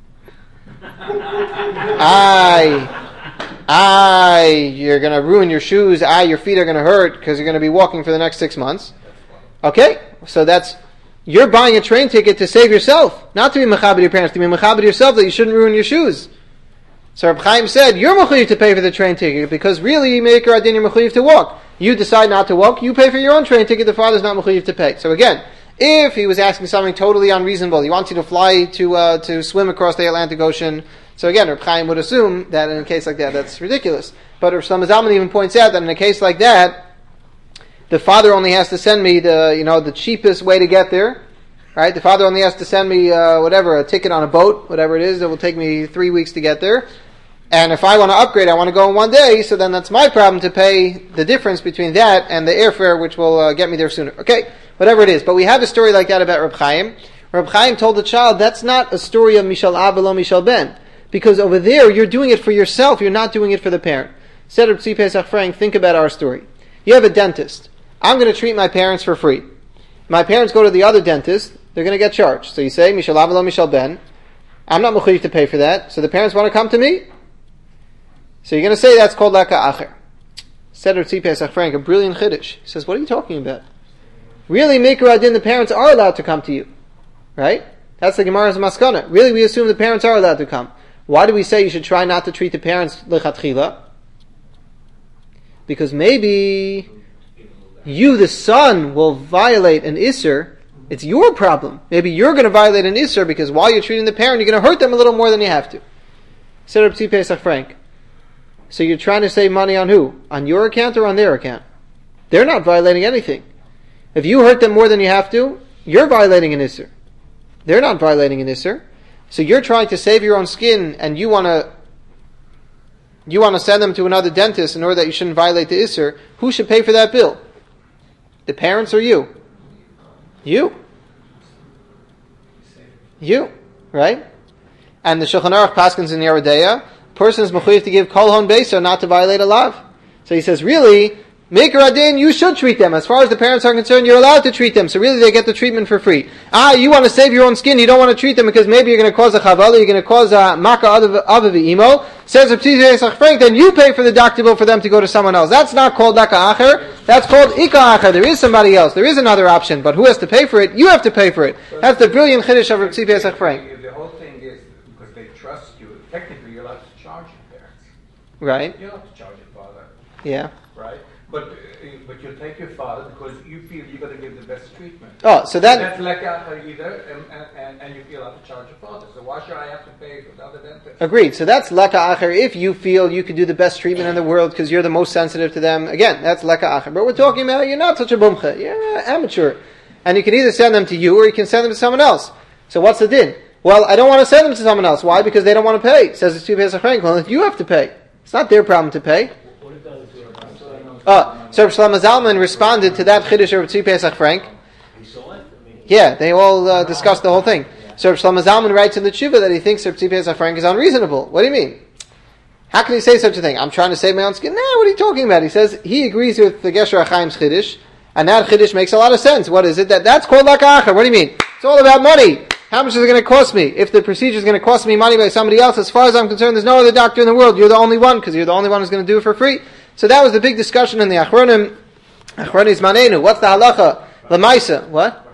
You're going to ruin your shoes. Your feet are going to hurt because you're going to be walking for the next 6 months. Okay, so you're buying a train ticket to save yourself, not to be mechaber your parents, to be mechaber yourself that you shouldn't ruin your shoes. So Reb Chaim said, you're mechuyev to pay for the train ticket because really, Meikar Adin, you're mechuyev to walk. You decide not to walk, you pay for your own train ticket, the father's not mechuyev to pay. So again, if he was asking something totally unreasonable, he wants you to fly to swim across the Atlantic Ocean. So again, Reb Chaim would assume that in a case like that, that's ridiculous. But Reb Shlomo Zalman even points out that in a case like that, the father only has to send me the cheapest way to get there. Right? The father only has to send me a ticket on a boat, whatever it is. It will take me 3 weeks to get there. And if I want to upgrade, I want to go in one day. So then that's my problem to pay the difference between that and the airfare, which will get me there sooner. Okay, whatever it is. But we have a story like that about Reb Chaim. Reb Chaim told the child, that's not a story of Mishal Av v'lo Mishal Ben. Because over there, you're doing it for yourself, you're not doing it for the parent. Said Reb Tzvi Pesach Frank, think about our story. You have a dentist. I'm going to treat my parents for free. My parents go to the other dentist, they're going to get charged. So you say, Mishal Av v'lo Mishal Ben. I'm not mechuyev to pay for that, so the parents want to come to me? So you're going to say that's called leka acher. Said Reb Tzvi Pesach Frank, a brilliant chiddush. He says, what are you talking about? Really, Meikar Adin, the parents are allowed to come to you. Right? That's the Gemara's maskana. Really, we assume the parents are allowed to come. Why do we say you should try not to treat the parents lechatchila? Because maybe you, the son, will violate an isser. It's your problem. Maybe you're going to violate an isser because while you're treating the parent, you're going to hurt them a little more than you have to. Said Reb Tzvi Pesach Frank. So you're trying to save money on who? On your account or on their account? They're not violating anything. If you hurt them more than you have to, you're violating an isser. They're not violating an isser. So you're trying to save your own skin, and you want to send them to another dentist in order that you shouldn't violate the isser. Who should pay for that bill? The parents or you? You, right? And the Shulchan Aruch paskins in Yoreh De'ah, person is mechuyev to give kol hon beiso, not to violate a lav. So he says, really, Meikar Adin, you should treat them. As far as the parents are concerned, you're allowed to treat them. So really they get the treatment for free. You want to save your own skin, you don't want to treat them because maybe you're going to cause a chavala, you're going to cause a maka avavi imo. Says Reb Tzvi Pesach Frank, then you pay for the doctor bill for them to go to someone else. That's not called leka acher. That's called ika acher. There is somebody else. There is another option. But who has to pay for it? You have to pay for it. That's the brilliant chiddush of Reb Tzvi Pesach Frank. The whole thing is because they trust you. Technically, you're allowed to charge your parents. Right. You're allowed to charge your father. Yeah. Right? But you take your father because you feel you're going to give the best treatment. Oh, so that's leka acher either, and you feel allowed to charge your father. So why should I have to pay for the other dentist? Agreed. So that's leka acher if you feel you can do the best treatment in the world because you're the most sensitive to them. Again, that's leka acher. But we're talking about you're not such a bumcha. You're amateur. And you can either send them to you or you can send them to someone else. So what's the din? Well, I don't want to send them to someone else. Why? Because they don't want to pay. Says the Tzvi Pesach Frank. Well, you have to pay. It's not their problem to pay. So Shlomo Zalman responded to that chiddush of Tzvi Pesach Frank. Yeah, they all discussed the whole thing. So Shlomo Zalman writes in the tshuva that he thinks Tzvi Pesach Frank is unreasonable. What do you mean? How can he say such a thing? I'm trying to save my own skin. Nah, what are you talking about? He says he agrees with the Gesher HaChaim's Chiddush, and that Chiddush makes a lot of sense. What is it? That's called Laka Acher. What do you mean? It's all about money. How much is it going to cost me? If the procedure is going to cost me money by somebody else, as far as I'm concerned, there's no other doctor in the world. You're the only one, because you're the only one who's going to do it for free. So that was the big discussion in the Achronim. Achronis Manenu. What's the halacha? Lamaisa. What?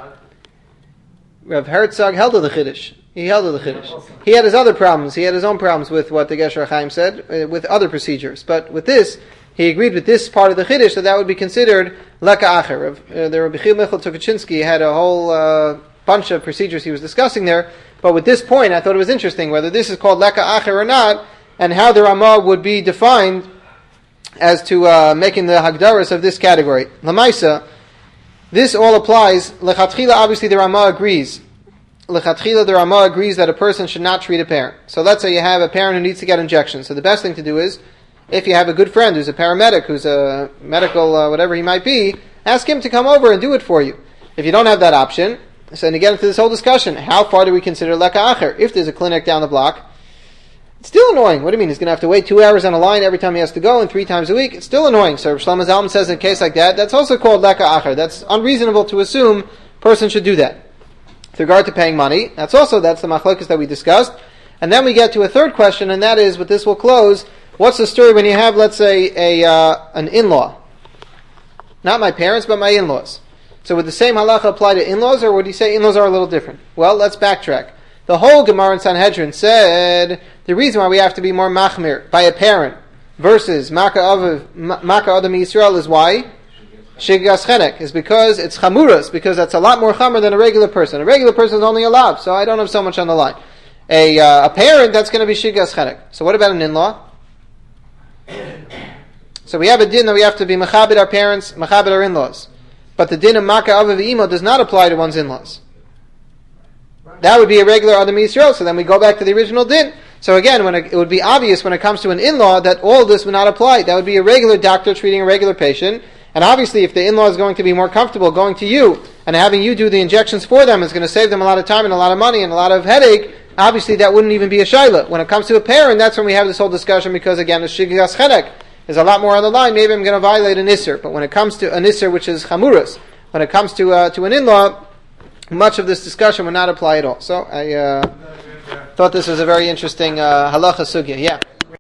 Rav Herzog held to the Chiddush. He held to the Chiddush. He had his other problems. He had his own problems with what the Gesher HaChaim said, with other procedures. But with this, he agreed with this part of the Chiddush, that would be considered Leka Acher. The Rabbi Chil Michal Tukachinsky had a whole bunch of procedures he was discussing there. But with this point, I thought it was interesting whether this is called Leka Acher or not, and how the Ramah would be defined as to making the Hagdaras of this category. Lamaisa, this all applies. Lechatchila, obviously the Ramah agrees. Lechatchila, the Ramah agrees that a person should not treat a parent. So let's say you have a parent who needs to get injections. So the best thing to do is, if you have a good friend who's a paramedic, who's a medical, whatever he might be, ask him to come over and do it for you. If you don't have that option, so then you get into this whole discussion. How far do we consider Leka Acher? If there's a clinic down the block, it's still annoying. What do you mean? He's going to have to wait 2 hours on a line every time he has to go, and 3 times a week? It's still annoying. So Shlomo Zalman says in a case like that, that's also called Leka Acher. That's unreasonable to assume a person should do that. With regard to paying money, that's the machlokes that we discussed. And then we get to a third question, and that is, with this we'll close, what's the story when you have, let's say, an in-law? Not my parents, but my in-laws. So would the same halacha apply to in-laws, or would he say in-laws are a little different? Well, let's backtrack. The whole Gemara in Sanhedrin said the reason why we have to be more machmir by a parent versus Maka Adam Yisrael is why? Shigas Chenek is because it's chamuras, because that's a lot more chamur than a regular person. A regular person is only a lav, so I don't have so much on the line. A parent, that's going to be Shigas Chenek. So what about an in-law? So we have a din that we have to be mechabit our parents, mechabit our in-laws. But the din of Maka Av V'imo does not apply to one's in-laws. That would be a regular Adam Yisrael, so then we go back to the original din. So again, it would be obvious when it comes to an in-law that all this would not apply. That would be a regular doctor treating a regular patient. And obviously, if the in-law is going to be more comfortable going to you and having you do the injections for them is going to save them a lot of time and a lot of money and a lot of headache, obviously that wouldn't even be a shaila. When it comes to a parent, that's when we have this whole discussion, because again, the shigas chenek is a lot more on the line. Maybe I'm going to violate an isser. But when it comes to an isser, which is chamuras, when it comes to an in-law, much of this discussion would not apply at all. So I thought this was a very interesting halacha sugya. Yeah.